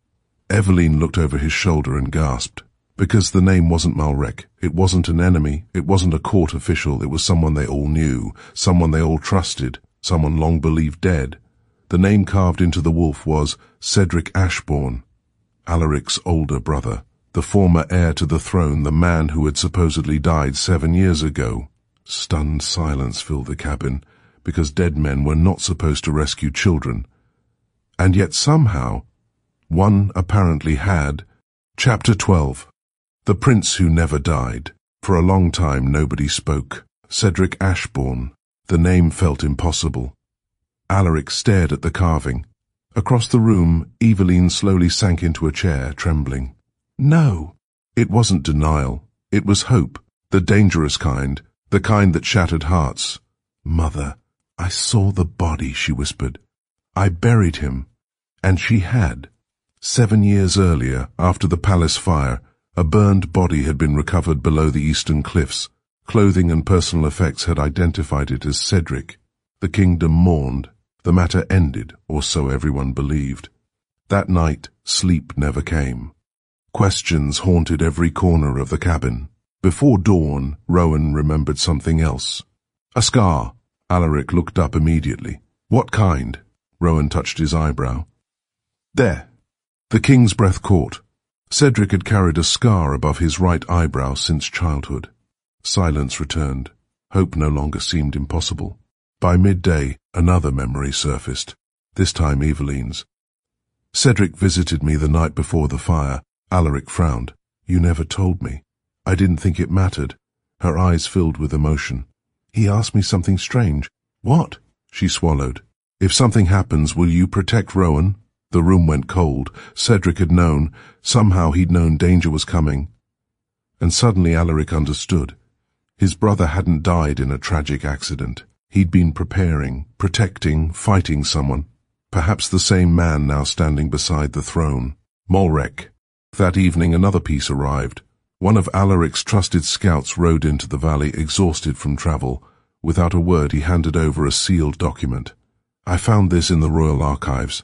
Eveline looked over his shoulder and gasped. Because the name wasn't Malrek. It wasn't an enemy. It wasn't a court official. It was someone they all knew. Someone they all trusted. Someone long believed dead. The name carved into the wolf was Cedric Ashbourne, Alaric's older brother, the former heir to the throne, the man who had supposedly died seven years ago. Stunned silence filled the cabin, because dead men were not supposed to rescue children. And yet somehow, one apparently had. Chapter twelve. The Prince Who Never Died. For a long time nobody spoke. Cedric Ashbourne. The name felt impossible. Alaric stared at the carving. Across the room, Eveline slowly sank into a chair, trembling. No. It wasn't denial. It was hope. The dangerous kind. The kind that shattered hearts. Mother, I saw the body, she whispered. I buried him. And she had. Seven years earlier, after the palace fire, a burned body had been recovered below the eastern cliffs. Clothing and personal effects had identified it as Cedric. The kingdom mourned. The matter ended, or so everyone believed. That night, sleep never came. Questions haunted every corner of the cabin. Before dawn, Rowan remembered something else. A scar. Alaric looked up immediately. What kind? Rowan touched his eyebrow. There. The king's breath caught. Cedric had carried a scar above his right eyebrow since childhood. Silence returned. Hope no longer seemed impossible. By midday, another memory surfaced, this time Eveline's. Cedric visited me the night before the fire. Alaric frowned. You never told me. I didn't think it mattered. Her eyes filled with emotion. He asked me something strange. What? She swallowed. If something happens, will you protect Rowan? The room went cold. Cedric had known. Somehow he'd known danger was coming. And suddenly Alaric understood. His brother hadn't died in a tragic accident. He'd been preparing, protecting, fighting someone. Perhaps the same man now standing beside the throne. Malrek. That evening another piece arrived. One of Alaric's trusted scouts rode into the valley, exhausted from travel. Without a word he handed over a sealed document. I found this in the royal archives.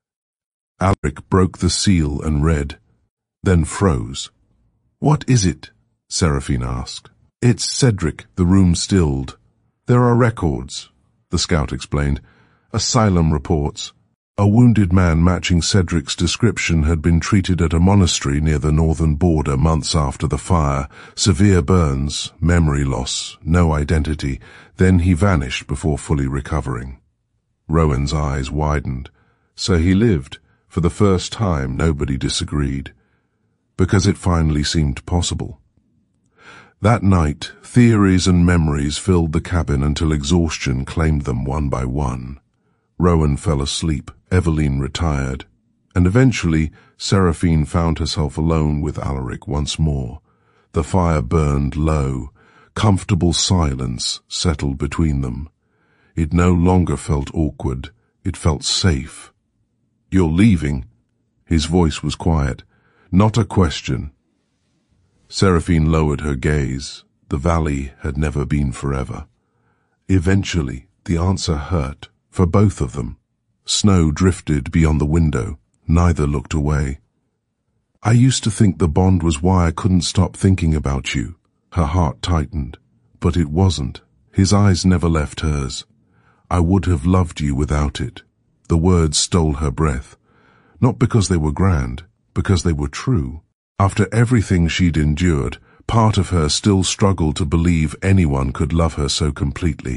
Alaric broke the seal and read, then froze. What is it? Seraphine asked. It's Cedric. The room stilled. There are records, the scout explained. Asylum reports. A wounded man matching Cedric's description had been treated at a monastery near the northern border months after the fire. Severe burns, memory loss, no identity. Then he vanished before fully recovering. Rowan's eyes widened. So he lived. For the first time, nobody disagreed. Because it finally seemed possible. That night, theories and memories filled the cabin until exhaustion claimed them one by one. Rowan fell asleep, Eveline retired, and eventually Seraphine found herself alone with Alaric once more. The fire burned low. Comfortable silence settled between them. It no longer felt awkward. It felt safe. "You're leaving?" His voice was quiet. "Not a question." Seraphine lowered her gaze. The valley had never been forever. Eventually, the answer hurt, for both of them. Snow drifted beyond the window. Neither looked away. "I used to think the bond was why I couldn't stop thinking about you." Her heart tightened. But it wasn't. His eyes never left hers. "I would have loved you without it." The words stole her breath. Not because they were grand, because they were true. After everything she'd endured, part of her still struggled to believe anyone could love her so completely.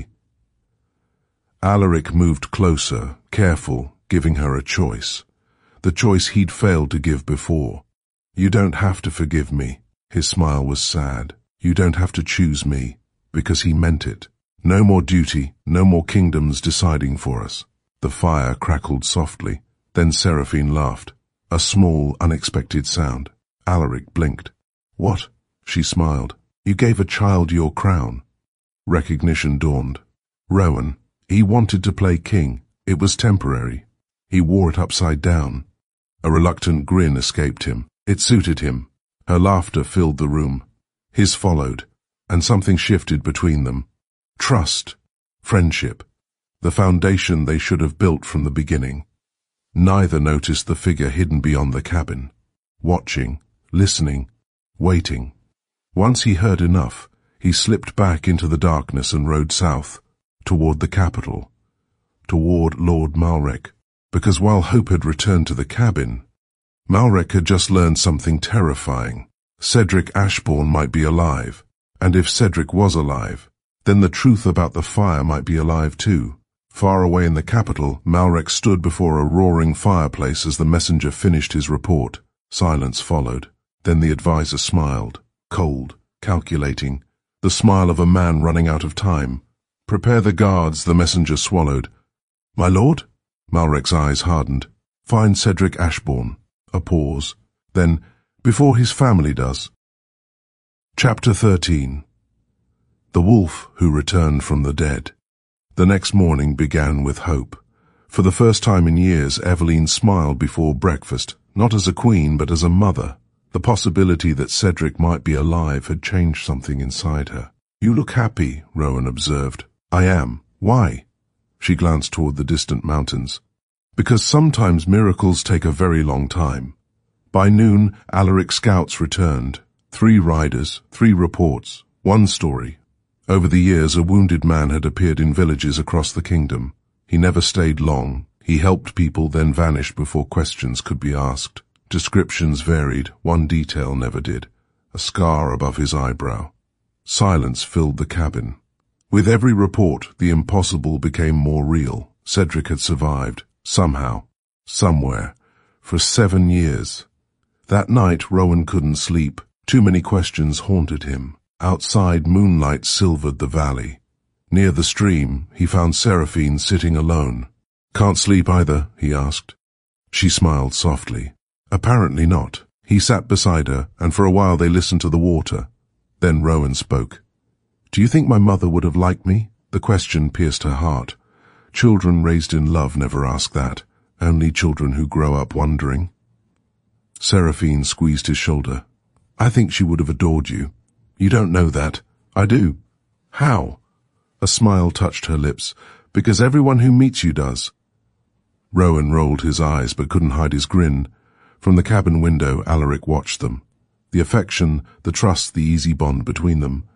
Alaric moved closer, careful, giving her a choice. The choice he'd failed to give before. "You don't have to forgive me." His smile was sad. "You don't have to choose me." Because he meant it. No more duty, no more kingdoms deciding for us. The fire crackled softly. Then Seraphine laughed. A small, unexpected sound. Alaric blinked. "What?" She smiled. "You gave a child your crown." Recognition dawned. Rowan. He wanted to play king. It was temporary. He wore it upside down. A reluctant grin escaped him. It suited him. Her laughter filled the room. His followed, and something shifted between them. Trust. Friendship. The foundation they should have built from the beginning. Neither noticed the figure hidden beyond the cabin. Watching, listening, waiting. Once he heard enough, he slipped back into the darkness and rode south, toward the capital, toward Lord Malrek, because while hope had returned to the cabin, Malrek had just learned something terrifying. Cedric Ashbourne might be alive, and if Cedric was alive, then the truth about the fire might be alive too. Far away in the capital, Malrek stood before a roaring fireplace as the messenger finished his report. Silence followed. Then the advisor smiled, cold, calculating, the smile of a man running out of time. "Prepare the guards," the messenger swallowed. "My lord?" Malrek's eyes hardened. "Find Cedric Ashbourne." A pause. Then, "Before his family does." Chapter thirteen. The Wolf Who Returned from the Dead. The next morning began with hope. For the first time in years, Eveline smiled before breakfast, not as a queen but as a mother. The possibility that Cedric might be alive had changed something inside her. "You look happy," Rowan observed. "I am. Why?" She glanced toward the distant mountains. "Because sometimes miracles take a very long time." By noon, Alaric's scouts returned. Three riders, three reports, one story. Over the years, a wounded man had appeared in villages across the kingdom. He never stayed long. He helped people, then vanished before questions could be asked. Descriptions varied. One detail never did. A scar above his eyebrow. Silence filled the cabin. With every report, the impossible became more real. Cedric had survived. Somehow. Somewhere. For seven years. That night, Rowan couldn't sleep. Too many questions haunted him. Outside, moonlight silvered the valley. Near the stream, he found Seraphine sitting alone. "Can't sleep either?" he asked. She smiled softly. Apparently not. He sat beside her, and for a while they listened to the water. Then Rowan spoke. "Do you think my mother would have liked me?" The question pierced her heart. Children raised in love never ask that. Only children who grow up wondering. Seraphine squeezed his shoulder. "I think she would have adored you. You don't know that. I do." "How?" A smile touched her lips. "Because everyone who meets you does." Rowan rolled his eyes but couldn't hide his grin. From the cabin window, Alaric watched them. The affection, the trust, the easy bond between them.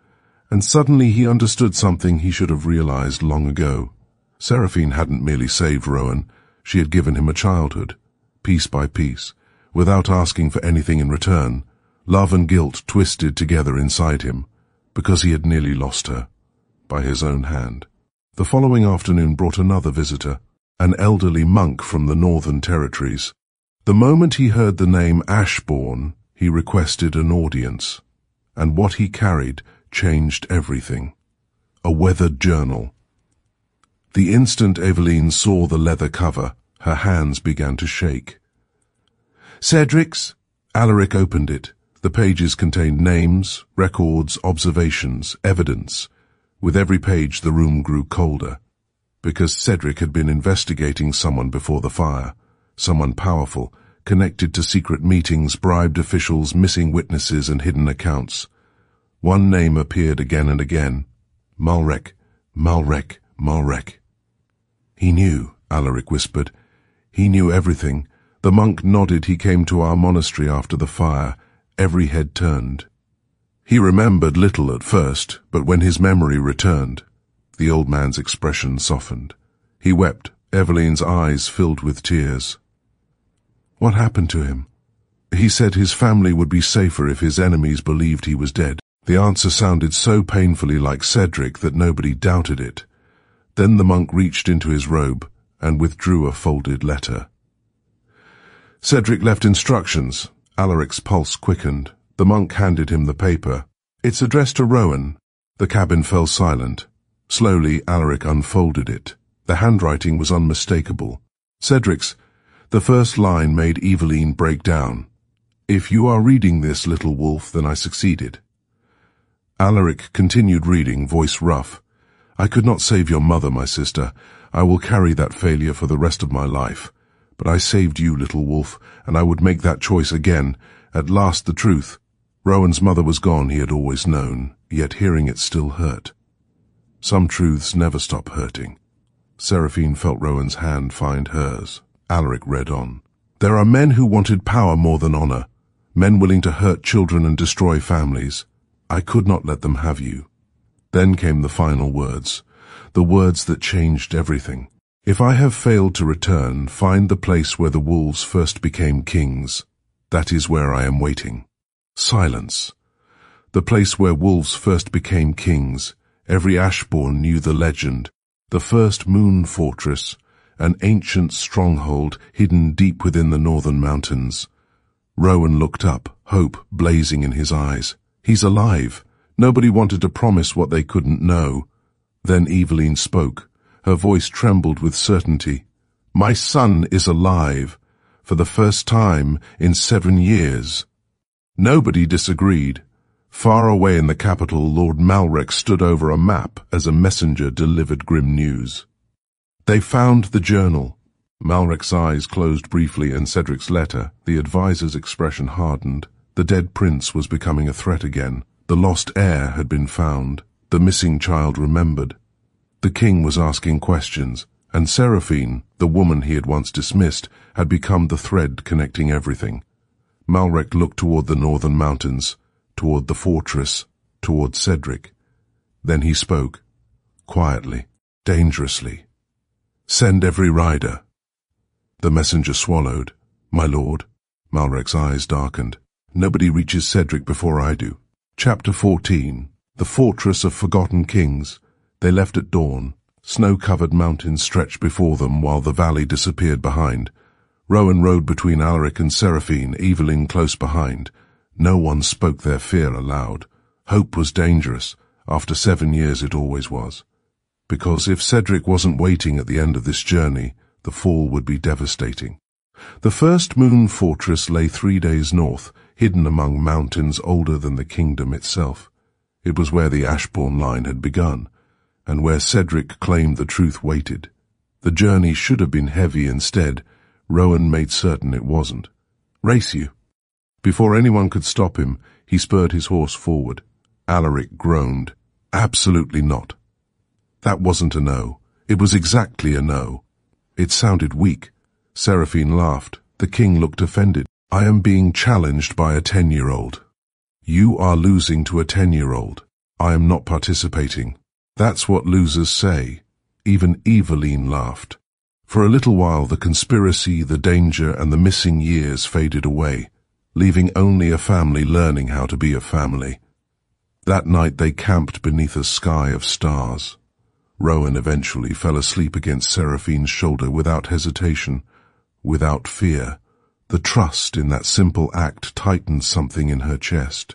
And suddenly he understood something he should have realized long ago. Seraphine hadn't merely saved Rowan, she had given him a childhood, piece by piece, without asking for anything in return. Love and guilt twisted together inside him, because he had nearly lost her, by his own hand. The following afternoon brought another visitor, an elderly monk from the Northern Territories. The moment he heard the name Ashbourne, he requested an audience, and what he carried changed everything. A weathered journal. The instant Eveline saw the leather cover, her hands began to shake. Cedric's? Alaric opened it. The pages contained names, records, observations, evidence. With every page the room grew colder, because Cedric had been investigating someone before the fire, someone powerful, connected to secret meetings, bribed officials, missing witnesses, and hidden accounts. One name appeared again and again. Malrek, Malrek, Malrek. He knew, Alaric whispered. He knew everything. The monk nodded. He came to our monastery after the fire. Every head turned. He remembered little at first, but when his memory returned, the old man's expression softened. He wept. Eveline's eyes filled with tears. What happened to him? He said his family would be safer if his enemies believed he was dead. The answer sounded so painfully like Cedric that nobody doubted it. Then the monk reached into his robe and withdrew a folded letter. Cedric left instructions. Alaric's pulse quickened. The monk handed him the paper. It's addressed to Rowan. The cabin fell silent. Slowly, Alaric unfolded it. The handwriting was unmistakable. Cedric's. The first line made Eveline break down. If you are reading this, little wolf, then I succeeded. Alaric continued reading, voice rough. I could not save your mother, my sister. I will carry that failure for the rest of my life. But I saved you, little wolf, and I would make that choice again. At last the truth. Rowan's mother was gone, he had always known, yet hearing it still hurt. Some truths never stop hurting. Seraphine felt Rowan's hand find hers. Alaric read on. There are men who wanted power more than honor, men willing to hurt children and destroy families. I could not let them have you. Then came the final words, the words that changed everything. If I have failed to return, find the place where the wolves first became kings. That is where I am waiting. Silence. The place where wolves first became kings. Every Ashbourne knew the legend. The first moon fortress, an ancient stronghold hidden deep within the northern mountains. Rowan looked up, hope blazing in his eyes. He's alive. Nobody wanted to promise what they couldn't know. Then Eveline spoke. Her voice trembled with certainty. My son is alive, for the first time in seven years. Nobody disagreed. Far away in the capital, Lord Malrek stood over a map as a messenger delivered grim news. They found the journal. Malrek's eyes closed briefly, and Cedric's letter. The advisor's expression hardened. The dead prince was becoming a threat again. The lost heir had been found. The missing child remembered. The king was asking questions, and Seraphine, the woman he had once dismissed, had become the thread connecting everything. Malrek looked toward the northern mountains, toward the fortress, toward Cedric. Then he spoke, quietly, dangerously. Send every rider. The messenger swallowed. My lord. Malrek's eyes darkened. Nobody reaches Cedric before I do. Chapter fourteen. The Fortress of Forgotten Kings. They left at dawn. Snow-covered mountains stretched before them while the valley disappeared behind. Rowan rode between Alaric and Seraphine, Eveline close behind. No one spoke their fear aloud. Hope was dangerous. After seven years it always was. Because if Cedric wasn't waiting at the end of this journey, the fall would be devastating. The first moon fortress lay three days north, hidden among mountains older than the kingdom itself. It was where the Ashbourne line had begun, and where Cedric claimed the truth waited. The journey should have been heavy instead. Rowan made certain it wasn't. Race you. Before anyone could stop him, he spurred his horse forward. Alaric groaned. Absolutely not. That wasn't a no. It was exactly a no. It sounded weak. Seraphine laughed. The king looked offended. I am being challenged by a ten-year-old. You are losing to a ten-year-old. I am not participating. That's what losers say. Even Eveline laughed. For a little while the conspiracy, the danger, and the missing years faded away, leaving only a family learning how to be a family. That night they camped beneath a sky of stars. Rowan eventually fell asleep against Seraphine's shoulder without hesitation, without fear. The trust in that simple act tightened something in her chest.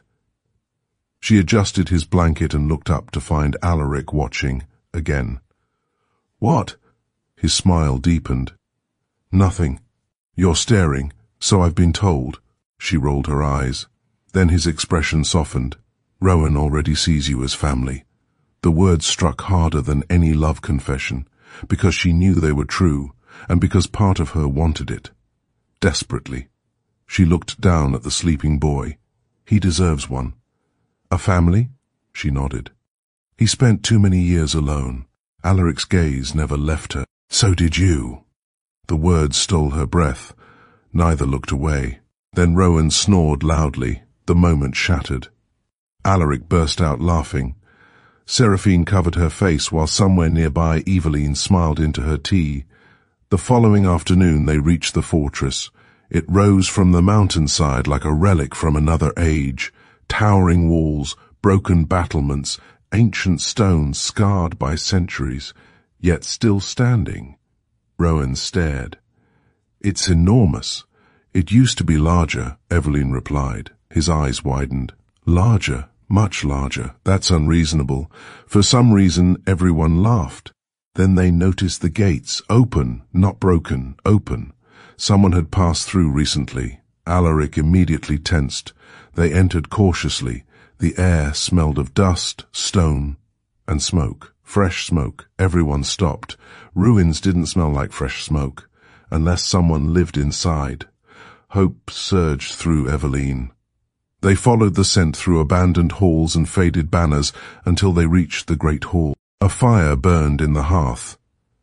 She adjusted his blanket and looked up to find Alaric watching, again. "What?" His smile deepened. "Nothing. You're staring, so I've been told." She rolled her eyes. Then his expression softened. "Rowan already sees you as family." The words struck harder than any love confession, because she knew they were true, and because part of her wanted it. Desperately. She looked down at the sleeping boy. "He deserves one." "A family?" She nodded. "He spent too many years alone." Alaric's gaze never left her. "So did you." The words stole her breath. Neither looked away. Then Rowan snored loudly. The moment shattered. Alaric burst out laughing. Seraphine covered her face while somewhere nearby Eveline smiled into her tea. The following afternoon they reached the fortress. It rose from the mountainside like a relic from another age. Towering walls, broken battlements, ancient stones scarred by centuries, yet still standing. Rowan stared. "It's enormous." "It used to be larger," Eveline replied. His eyes widened. "Larger, much larger. That's unreasonable." For some reason, everyone laughed. Then they noticed the gates, open, not broken, open. Someone had passed through recently. Alaric immediately tensed. They entered cautiously. The air smelled of dust, stone, and smoke. Fresh smoke. Everyone stopped. Ruins didn't smell like fresh smoke, unless someone lived inside. Hope surged through Eveline. They followed the scent through abandoned halls and faded banners until they reached the great hall. A fire burned in the hearth.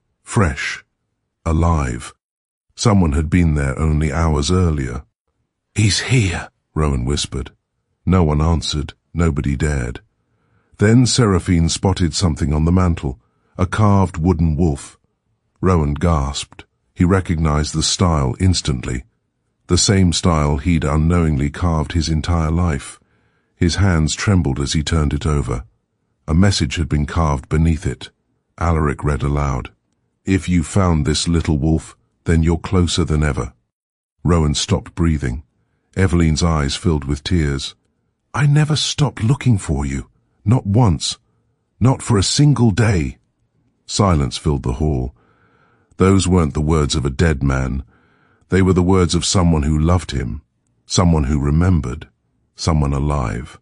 Fresh. Alive. Someone had been there only hours earlier. "He's here," Rowan whispered. No one answered. Nobody dared. Then Seraphine spotted something on the mantel. A carved wooden wolf. Rowan gasped. He recognized the style instantly. The same style he'd unknowingly carved his entire life. His hands trembled as he turned it over. A message had been carved beneath it. Alaric read aloud. "If you found this little wolf, then you're closer than ever." Rowan stopped breathing. Eveline's eyes filled with tears. "I never stopped looking for you. Not once. Not for a single day." Silence filled the hall. Those weren't the words of a dead man. They were the words of someone who loved him, someone who remembered, someone alive.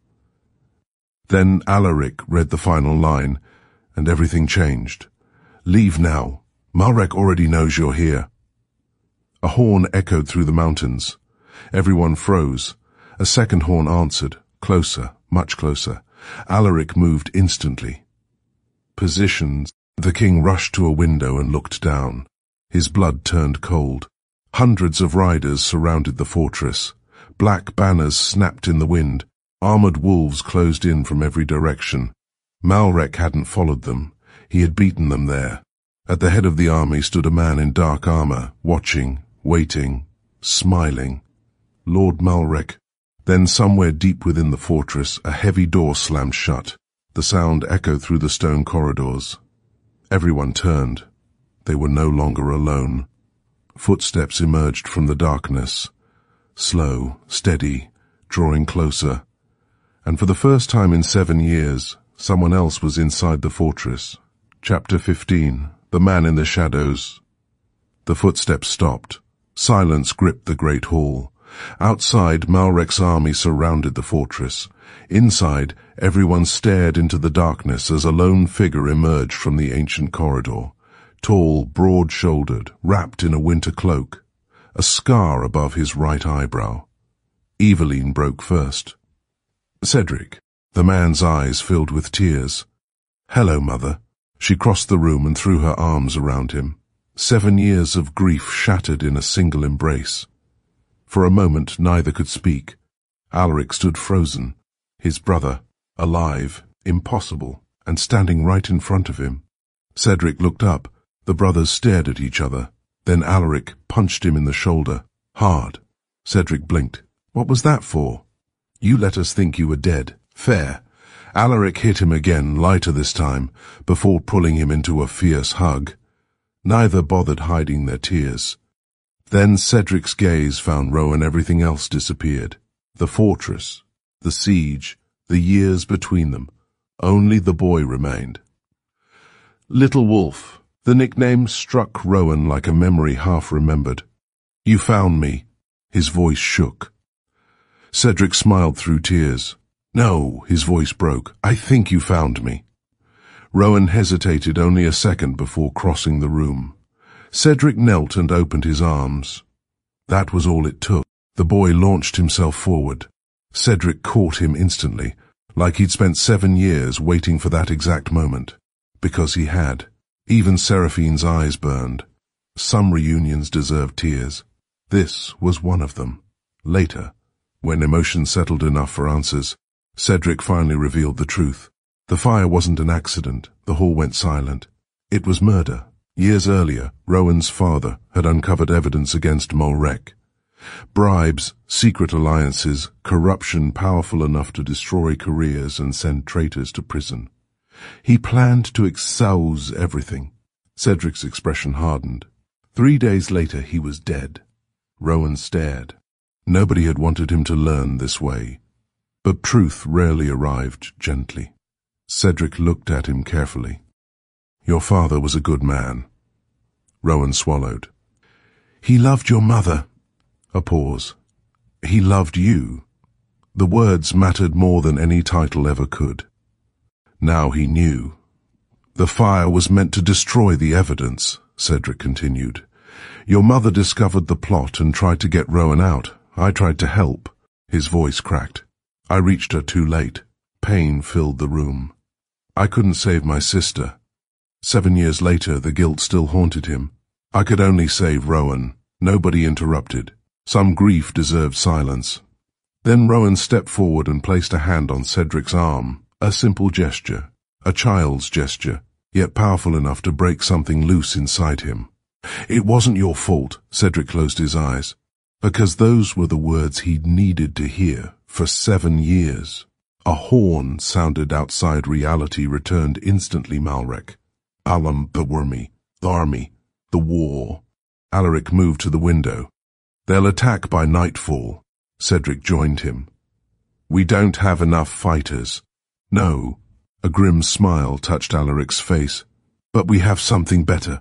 Then Alaric read the final line, and everything changed. "Leave now. Malrek already knows you're here." A horn echoed through the mountains. Everyone froze. A second horn answered, closer, much closer. Alaric moved instantly. Positions. The king rushed to a window and looked down. His blood turned cold. Hundreds of riders surrounded the fortress. Black banners snapped in the wind. Armored wolves closed in from every direction. Malrek hadn't followed them. He had beaten them there. At the head of the army stood a man in dark armor, watching, waiting, smiling. Lord Malrek. Then somewhere deep within the fortress, a heavy door slammed shut. The sound echoed through the stone corridors. Everyone turned. They were no longer alone. Footsteps emerged from the darkness. Slow, steady, drawing closer. And for the first time in seven years, someone else was inside the fortress. Chapter fifteen. The Man in the Shadows. The footsteps stopped. Silence gripped the great hall. Outside, Malrek's army surrounded the fortress. Inside, everyone stared into the darkness as a lone figure emerged from the ancient corridor. Tall, broad-shouldered, wrapped in a winter cloak. A scar above his right eyebrow. Eveline broke first. "Cedric." The man's eyes filled with tears. "Hello, Mother." She crossed the room and threw her arms around him. Seven years of grief shattered in a single embrace. For a moment neither could speak. Alaric stood frozen. His brother, alive, impossible, and standing right in front of him. Cedric looked up. The brothers stared at each other. Then Alaric punched him in the shoulder, hard. Cedric blinked. What was that for? You let us think you were dead. Fair. Alaric hit him again, lighter this time, before pulling him into a fierce hug. Neither bothered hiding their tears. Then Cedric's gaze found Rowan. Everything else disappeared. The fortress, the siege, the years between them. Only the boy remained. Little Wolf. The nickname struck Rowan like a memory half-remembered. You found me. His voice shook. Cedric smiled through tears. No, his voice broke. I think you found me. Rowan hesitated only a second before crossing the room. Cedric knelt and opened his arms. That was all it took. The boy launched himself forward. Cedric caught him instantly, like he'd spent seven years waiting for that exact moment. Because he had. Even Seraphine's eyes burned. Some reunions deserve tears. This was one of them. Later, when emotion settled enough for answers, Cedric finally revealed the truth. The fire wasn't an accident. The hall went silent. It was murder. Years earlier, Rowan's father had uncovered evidence against Malrek. Bribes, secret alliances, corruption powerful enough to destroy careers and send traitors to prison. He planned to expose everything. Cedric's expression hardened. Three days later he was dead. Rowan stared. Nobody had wanted him to learn this way. But truth rarely arrived gently. Cedric looked at him carefully. Your father was a good man. Rowan swallowed. He loved your mother. A pause. He loved you. The words mattered more than any title ever could. Now he knew. The fire was meant to destroy the evidence, Cedric continued. Your mother discovered the plot and tried to get Rowan out. I tried to help. His voice cracked. I reached her too late. Pain filled the room. I couldn't save my sister. Seven years later, the guilt still haunted him. I could only save Rowan. Nobody interrupted. Some grief deserved silence. Then Rowan stepped forward and placed a hand on Cedric's arm. A simple gesture. A child's gesture, yet powerful enough to break something loose inside him. It wasn't your fault, Cedric closed his eyes, because those were the words he'd needed to hear for seven years. A horn sounded outside reality, returned instantly Malrek. Alam Bawermi, the army, the war. Alaric moved to the window. They'll attack by nightfall. Cedric joined him. We don't have enough fighters. No. A grim smile touched Alaric's face. But we have something better.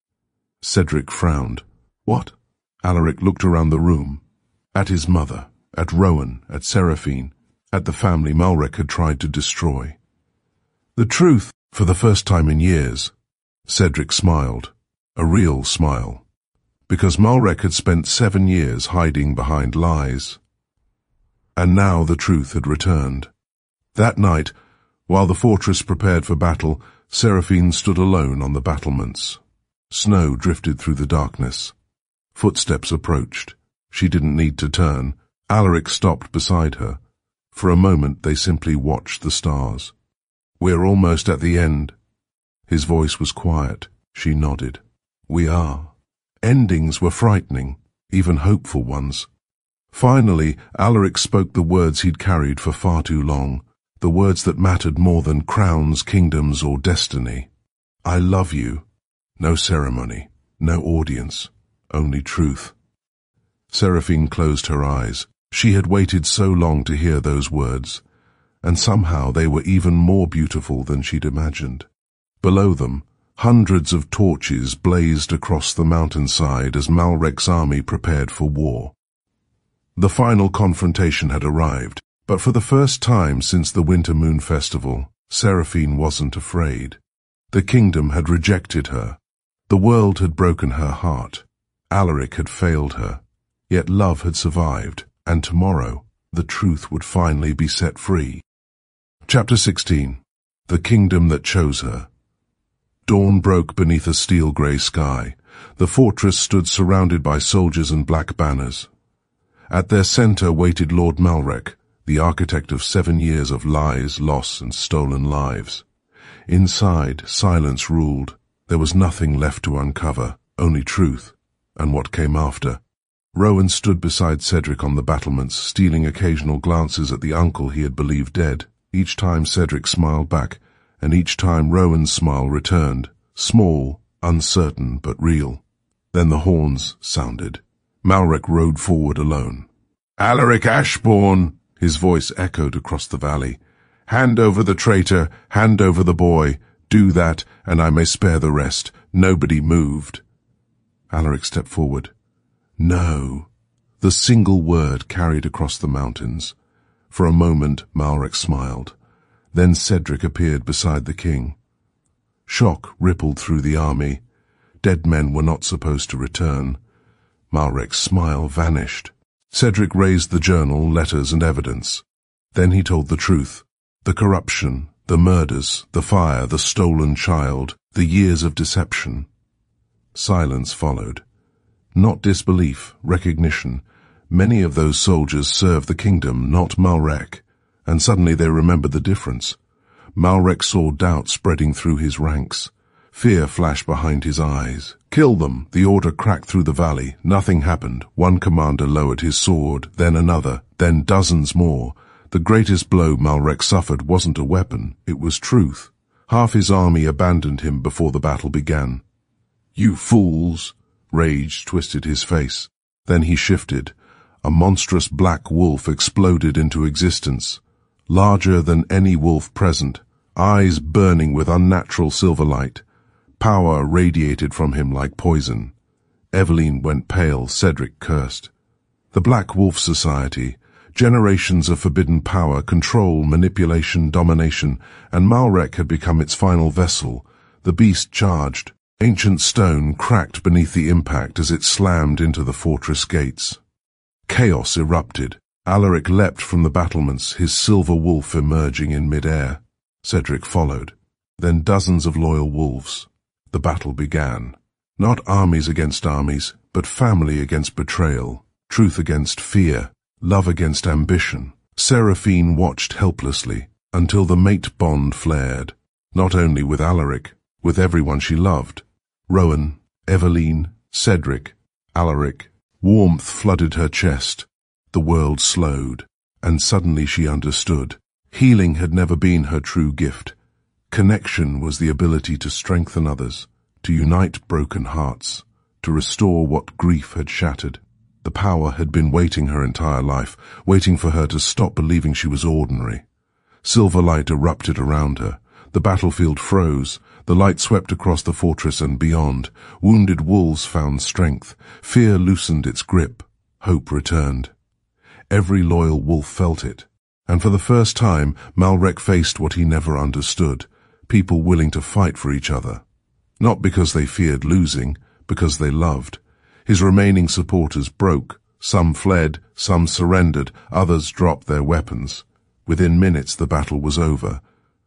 Cedric frowned. What? Alaric looked around the room. At his mother, at Rowan, at Seraphine, at the family Malrek had tried to destroy. The truth, for the first time in years. Cedric smiled. A real smile. Because Malrek had spent seven years hiding behind lies. And now the truth had returned. That night, while the fortress prepared for battle, Seraphine stood alone on the battlements. Snow drifted through the darkness. Footsteps approached. She didn't need to turn. Alaric stopped beside her. For a moment they simply watched the stars. We're almost at the end. His voice was quiet. She nodded. We are. Endings were frightening, even hopeful ones. Finally, Alaric spoke the words he'd carried for far too long, the words that mattered more than crowns, kingdoms, or destiny. I love you. No ceremony, no audience, only truth. Seraphine closed her eyes. She had waited so long to hear those words, and somehow they were even more beautiful than she'd imagined. Below them, hundreds of torches blazed across the mountainside as Malrek's army prepared for war. The final confrontation had arrived, but for the first time since the Winter Moon Festival, Seraphine wasn't afraid. The kingdom had rejected her. The world had broken her heart. Alaric had failed her. Yet love had survived, and tomorrow the truth would finally be set free. Chapter sixteen. The Kingdom That Chose Her. Dawn broke beneath a steel-grey sky. The fortress stood surrounded by soldiers and black banners. At their center waited Lord Malrek, the architect of seven years of lies, loss, and stolen lives. Inside, silence ruled. There was nothing left to uncover, only truth, and what came after. Rowan stood beside Cedric on the battlements, stealing occasional glances at the uncle he had believed dead. Each time Cedric smiled back, and each time Rowan's smile returned, small, uncertain, but real. Then the horns sounded. Malrek rode forward alone. "Alaric Ashbourne!" His voice echoed across the valley. "Hand over the traitor, hand over the boy. Do that, and I may spare the rest." Nobody moved. Alaric stepped forward. "No." The single word carried across the mountains. For a moment Malrek smiled. Then Cedric appeared beside the king. Shock rippled through the army. Dead men were not supposed to return. Malrek's smile vanished. Cedric raised the journal, letters, and evidence. Then he told the truth. The corruption, the murders, the fire, the stolen child, the years of deception. Silence followed. Not disbelief, recognition. Many of those soldiers served the kingdom, not Malrek, and suddenly they remembered the difference. Malrek saw doubt spreading through his ranks. Fear flashed behind his eyes. "Kill them!" The order cracked through the valley. Nothing happened. One commander lowered his sword, then another, then dozens more. The greatest blow Malrek suffered wasn't a weapon, it was truth. Half his army abandoned him before the battle began. "You fools!" Rage twisted his face. Then he shifted. A monstrous black wolf exploded into existence. Larger than any wolf present, eyes burning with unnatural silver light. Power radiated from him like poison. Eveline went pale, Cedric cursed. The Black Wolf Society, generations of forbidden power, control, manipulation, domination, and Malrek had become its final vessel. The beast charged. Ancient stone cracked beneath the impact as it slammed into the fortress gates. Chaos erupted. Alaric leapt from the battlements, his silver wolf emerging in mid-air. Cedric followed. Then dozens of loyal wolves. The battle began. Not armies against armies, but family against betrayal, truth against fear, love against ambition. Seraphine watched helplessly until the mate bond flared, not only with Alaric, with everyone she loved. Rowan, Eveline, Cedric, Alaric. Warmth flooded her chest. The world slowed, and suddenly she understood. Healing had never been her true gift. Connection was the ability to strengthen others, to unite broken hearts, to restore what grief had shattered. The power had been waiting her entire life, waiting for her to stop believing she was ordinary. Silver light erupted around her. The battlefield froze. The light swept across the fortress and beyond. Wounded wolves found strength. Fear loosened its grip. Hope returned. Every loyal wolf felt it. And for the first time, Malrek faced what he never understood. People willing to fight for each other. Not because they feared losing, because they loved. His remaining supporters broke. Some fled, some surrendered, others dropped their weapons. Within minutes the battle was over.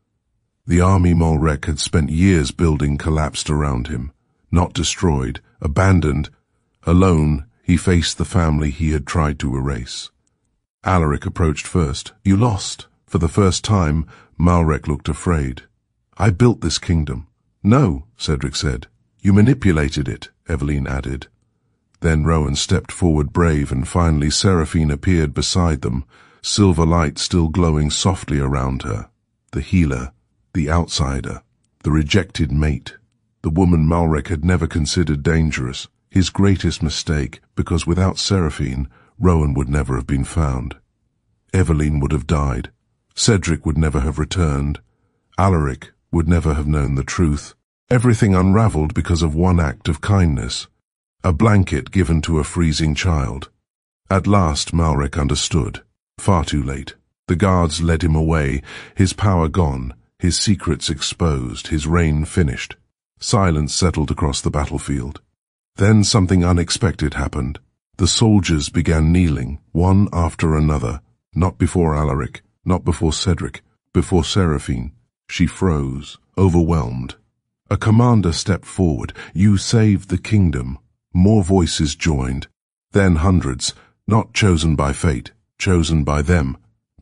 The army Malrek had spent years building collapsed around him. Not destroyed, abandoned. Alone, he faced the family he had tried to erase. Alaric approached first. "You lost." For the first time, Malrek looked afraid. "I built this kingdom." "No," Cedric said. "You manipulated it," Eveline added. Then Rowan stepped forward brave, and finally Seraphine appeared beside them, silver light still glowing softly around her. The healer, the outsider, the rejected mate, the woman Malrek had never considered dangerous, his greatest mistake, because without Seraphine, Rowan would never have been found. Eveline would have died. Cedric would never have returned. Alaric would never have known the truth. Everything unraveled because of one act of kindness. A blanket given to a freezing child. At last Malrek understood. Far too late. The guards led him away, his power gone, his secrets exposed, his reign finished. Silence settled across the battlefield. Then something unexpected happened. The soldiers began kneeling, one after another, not before Alaric, not before Cedric, before Seraphine. She froze, overwhelmed. A commander stepped forward. "You saved the kingdom." More voices joined. Then hundreds, not chosen by fate, chosen by them,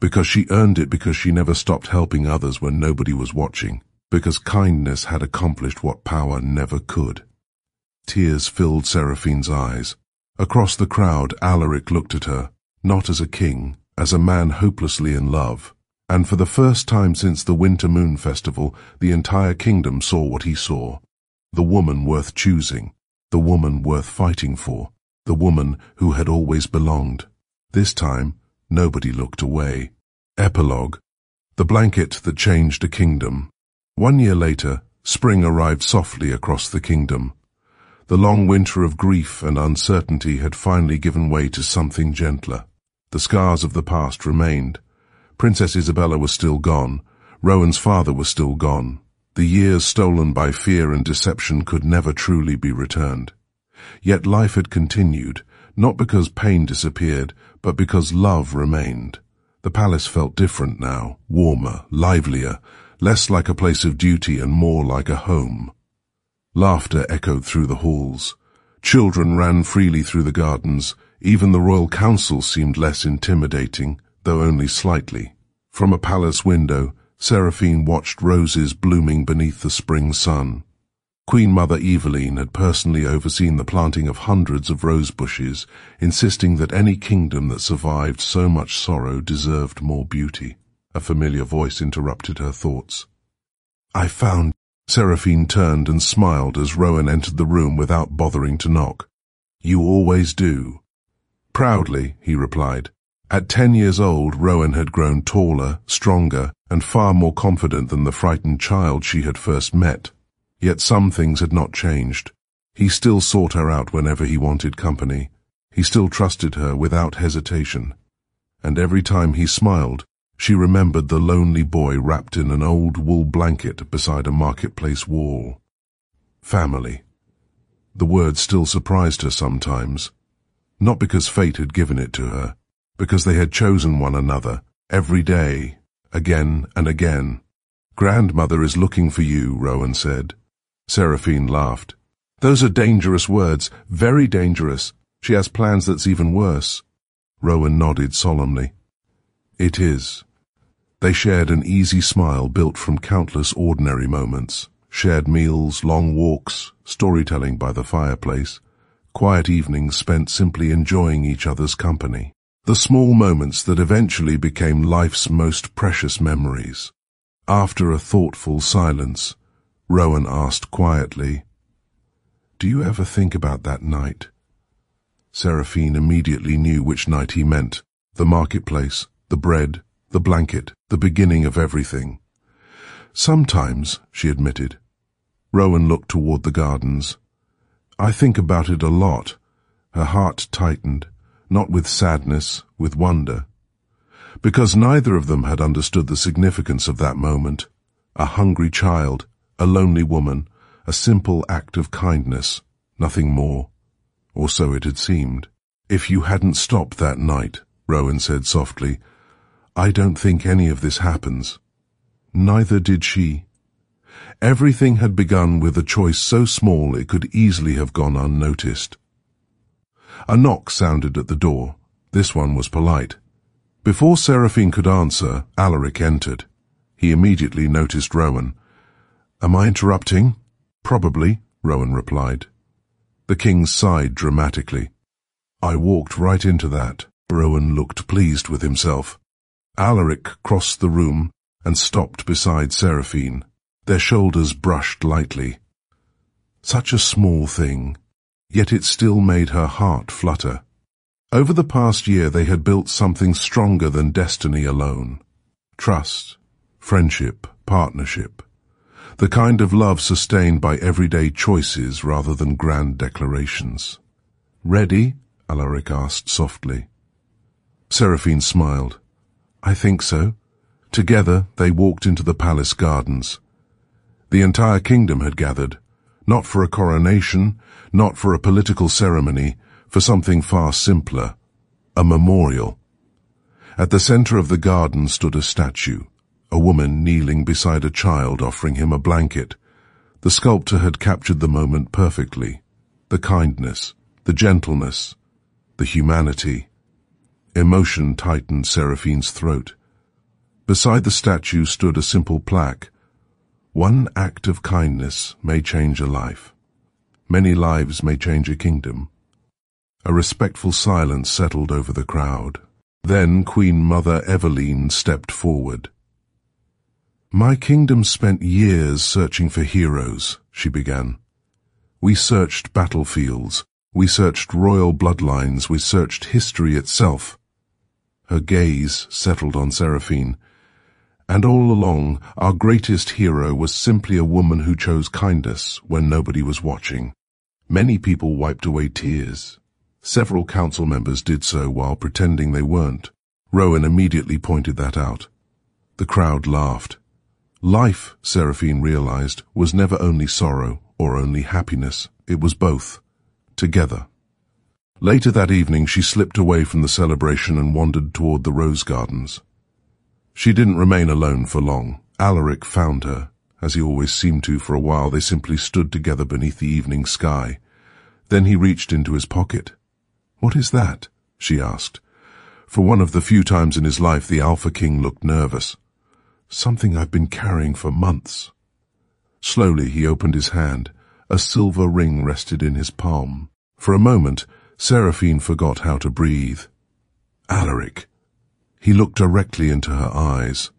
Because she earned it because she never stopped helping others when nobody was watching. Because kindness had accomplished what power never could. Tears filled Seraphine's eyes. Across the crowd, Alaric looked at her, not as a king, as a man hopelessly in love. And for the first time since the Winter Moon Festival, the entire kingdom saw what he saw. The woman worth choosing, the woman worth fighting for, the woman who had always belonged. This time, nobody looked away. Epilogue. The blanket that changed a kingdom. One year later, spring arrived softly across the kingdom. The long winter of grief and uncertainty had finally given way to something gentler. The scars of the past remained. Princess Isabella was still gone. Rowan's father was still gone. The years stolen by fear and deception could never truly be returned. Yet life had continued, not because pain disappeared, but because love remained. The palace felt different now, warmer, livelier, less like a place of duty and more like a home. Laughter echoed through the halls. Children ran freely through the gardens. Even the royal council seemed less intimidating, though only slightly. From a palace window, Seraphine watched roses blooming beneath the spring sun. Queen Mother Eveline had personally overseen the planting of hundreds of rose bushes, insisting that any kingdom that survived so much sorrow deserved more beauty. A familiar voice interrupted her thoughts. I found... Seraphine turned and smiled as Rowan entered the room without bothering to knock. You always do. Proudly, he replied. At ten years old, Rowan had grown taller, stronger, and far more confident than the frightened child she had first met. Yet some things had not changed. He still sought her out whenever he wanted company. He still trusted her without hesitation. And every time he smiled, she remembered the lonely boy wrapped in an old wool blanket beside a marketplace wall. Family. The word still surprised her sometimes. Not because fate had given it to her, because they had chosen one another, every day, again and again. Grandmother is looking for you, Rowan said. Seraphine laughed. Those are dangerous words, very dangerous. She has plans that's even worse. Rowan nodded solemnly. It is. They shared an easy smile built from countless ordinary moments, shared meals, long walks, storytelling by the fireplace, quiet evenings spent simply enjoying each other's company. The small moments that eventually became life's most precious memories. After a thoughtful silence, Rowan asked quietly, Do you ever think about that night? Seraphine immediately knew which night he meant. The marketplace, the bread, the blanket, the beginning of everything. Sometimes, she admitted. Rowan looked toward the gardens. I think about it a lot. Her heart tightened, not with sadness, with wonder. Because neither of them had understood the significance of that moment. A hungry child, a lonely woman, a simple act of kindness, nothing more. Or so it had seemed. If you hadn't stopped that night, Rowan said softly, I don't think any of this happens. Neither did she. Everything had begun with a choice so small it could easily have gone unnoticed. A knock sounded at the door. This one was polite. Before Seraphine could answer, Alaric entered. He immediately noticed Rowan. Am I interrupting? Probably, Rowan replied. The king sighed dramatically. I walked right into that. Rowan looked pleased with himself. Alaric crossed the room and stopped beside Seraphine. Their shoulders brushed lightly. Such a small thing, yet it still made her heart flutter. Over the past year they had built something stronger than destiny alone. Trust, friendship, partnership. The kind of love sustained by everyday choices rather than grand declarations. Ready? Alaric asked softly. Seraphine smiled. I think so. Together they walked into the palace gardens. The entire kingdom had gathered, not for a coronation, not for a political ceremony, for something far simpler, a memorial. At the center of the garden stood a statue, a woman kneeling beside a child offering him a blanket. The sculptor had captured the moment perfectly, the kindness, the gentleness, the humanity. Emotion tightened Seraphine's throat. Beside the statue stood a simple plaque. One act of kindness may change a life. Many lives may change a kingdom. A respectful silence settled over the crowd. Then Queen Mother Eveline stepped forward. "My kingdom spent years searching for heroes," she began. "We searched battlefields, we searched royal bloodlines, we searched history itself." Her gaze settled on Seraphine. "And all along, our greatest hero was simply a woman who chose kindness when nobody was watching." Many people wiped away tears. Several council members did so while pretending they weren't. Rowan immediately pointed that out. The crowd laughed. Life, Seraphine realized, was never only sorrow or only happiness. It was both, together. Later that evening, she slipped away from the celebration and wandered toward the rose gardens. She didn't remain alone for long. Alaric found her. As he always seemed to for a while, they simply stood together beneath the evening sky. Then he reached into his pocket. "What is that?" she asked. For one of the few times in his life, the Alpha King looked nervous. "Something I've been carrying for months." Slowly he opened his hand. A silver ring rested in his palm. For a moment, Seraphine forgot how to breathe. "Alaric." He looked directly into her eyes.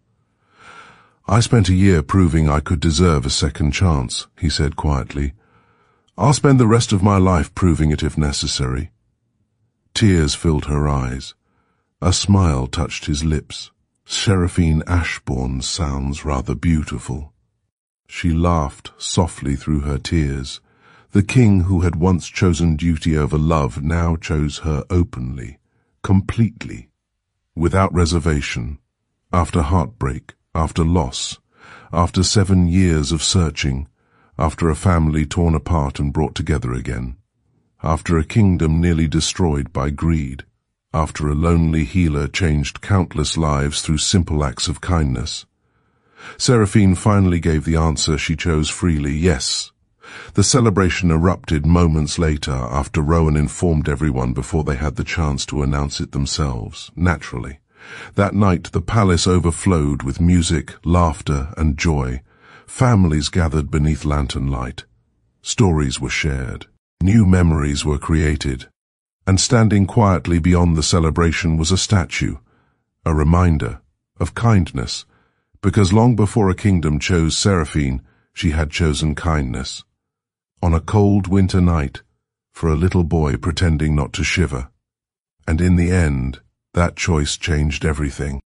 "I spent a year proving I could deserve a second chance," he said quietly. "I'll spend the rest of my life proving it if necessary." Tears filled her eyes. A smile touched his lips. "Seraphine Ashbourne sounds rather beautiful." She laughed softly through her tears. The king who had once chosen duty over love now chose her openly, completely, without reservation, after heartbreak, after loss, after seven years of searching, after a family torn apart and brought together again, after a kingdom nearly destroyed by greed, after a lonely healer changed countless lives through simple acts of kindness. Seraphine finally gave the answer she chose freely, yes. The celebration erupted moments later after Rowan informed everyone before they had the chance to announce it themselves, naturally. That night the palace overflowed with music, laughter, and joy. Families gathered beneath lantern light. Stories were shared. New memories were created. And standing quietly beyond the celebration was a statue, a reminder of kindness, because long before a kingdom chose Seraphine, she had chosen kindness. On a cold winter night, for a little boy pretending not to shiver. And in the end, that choice changed everything.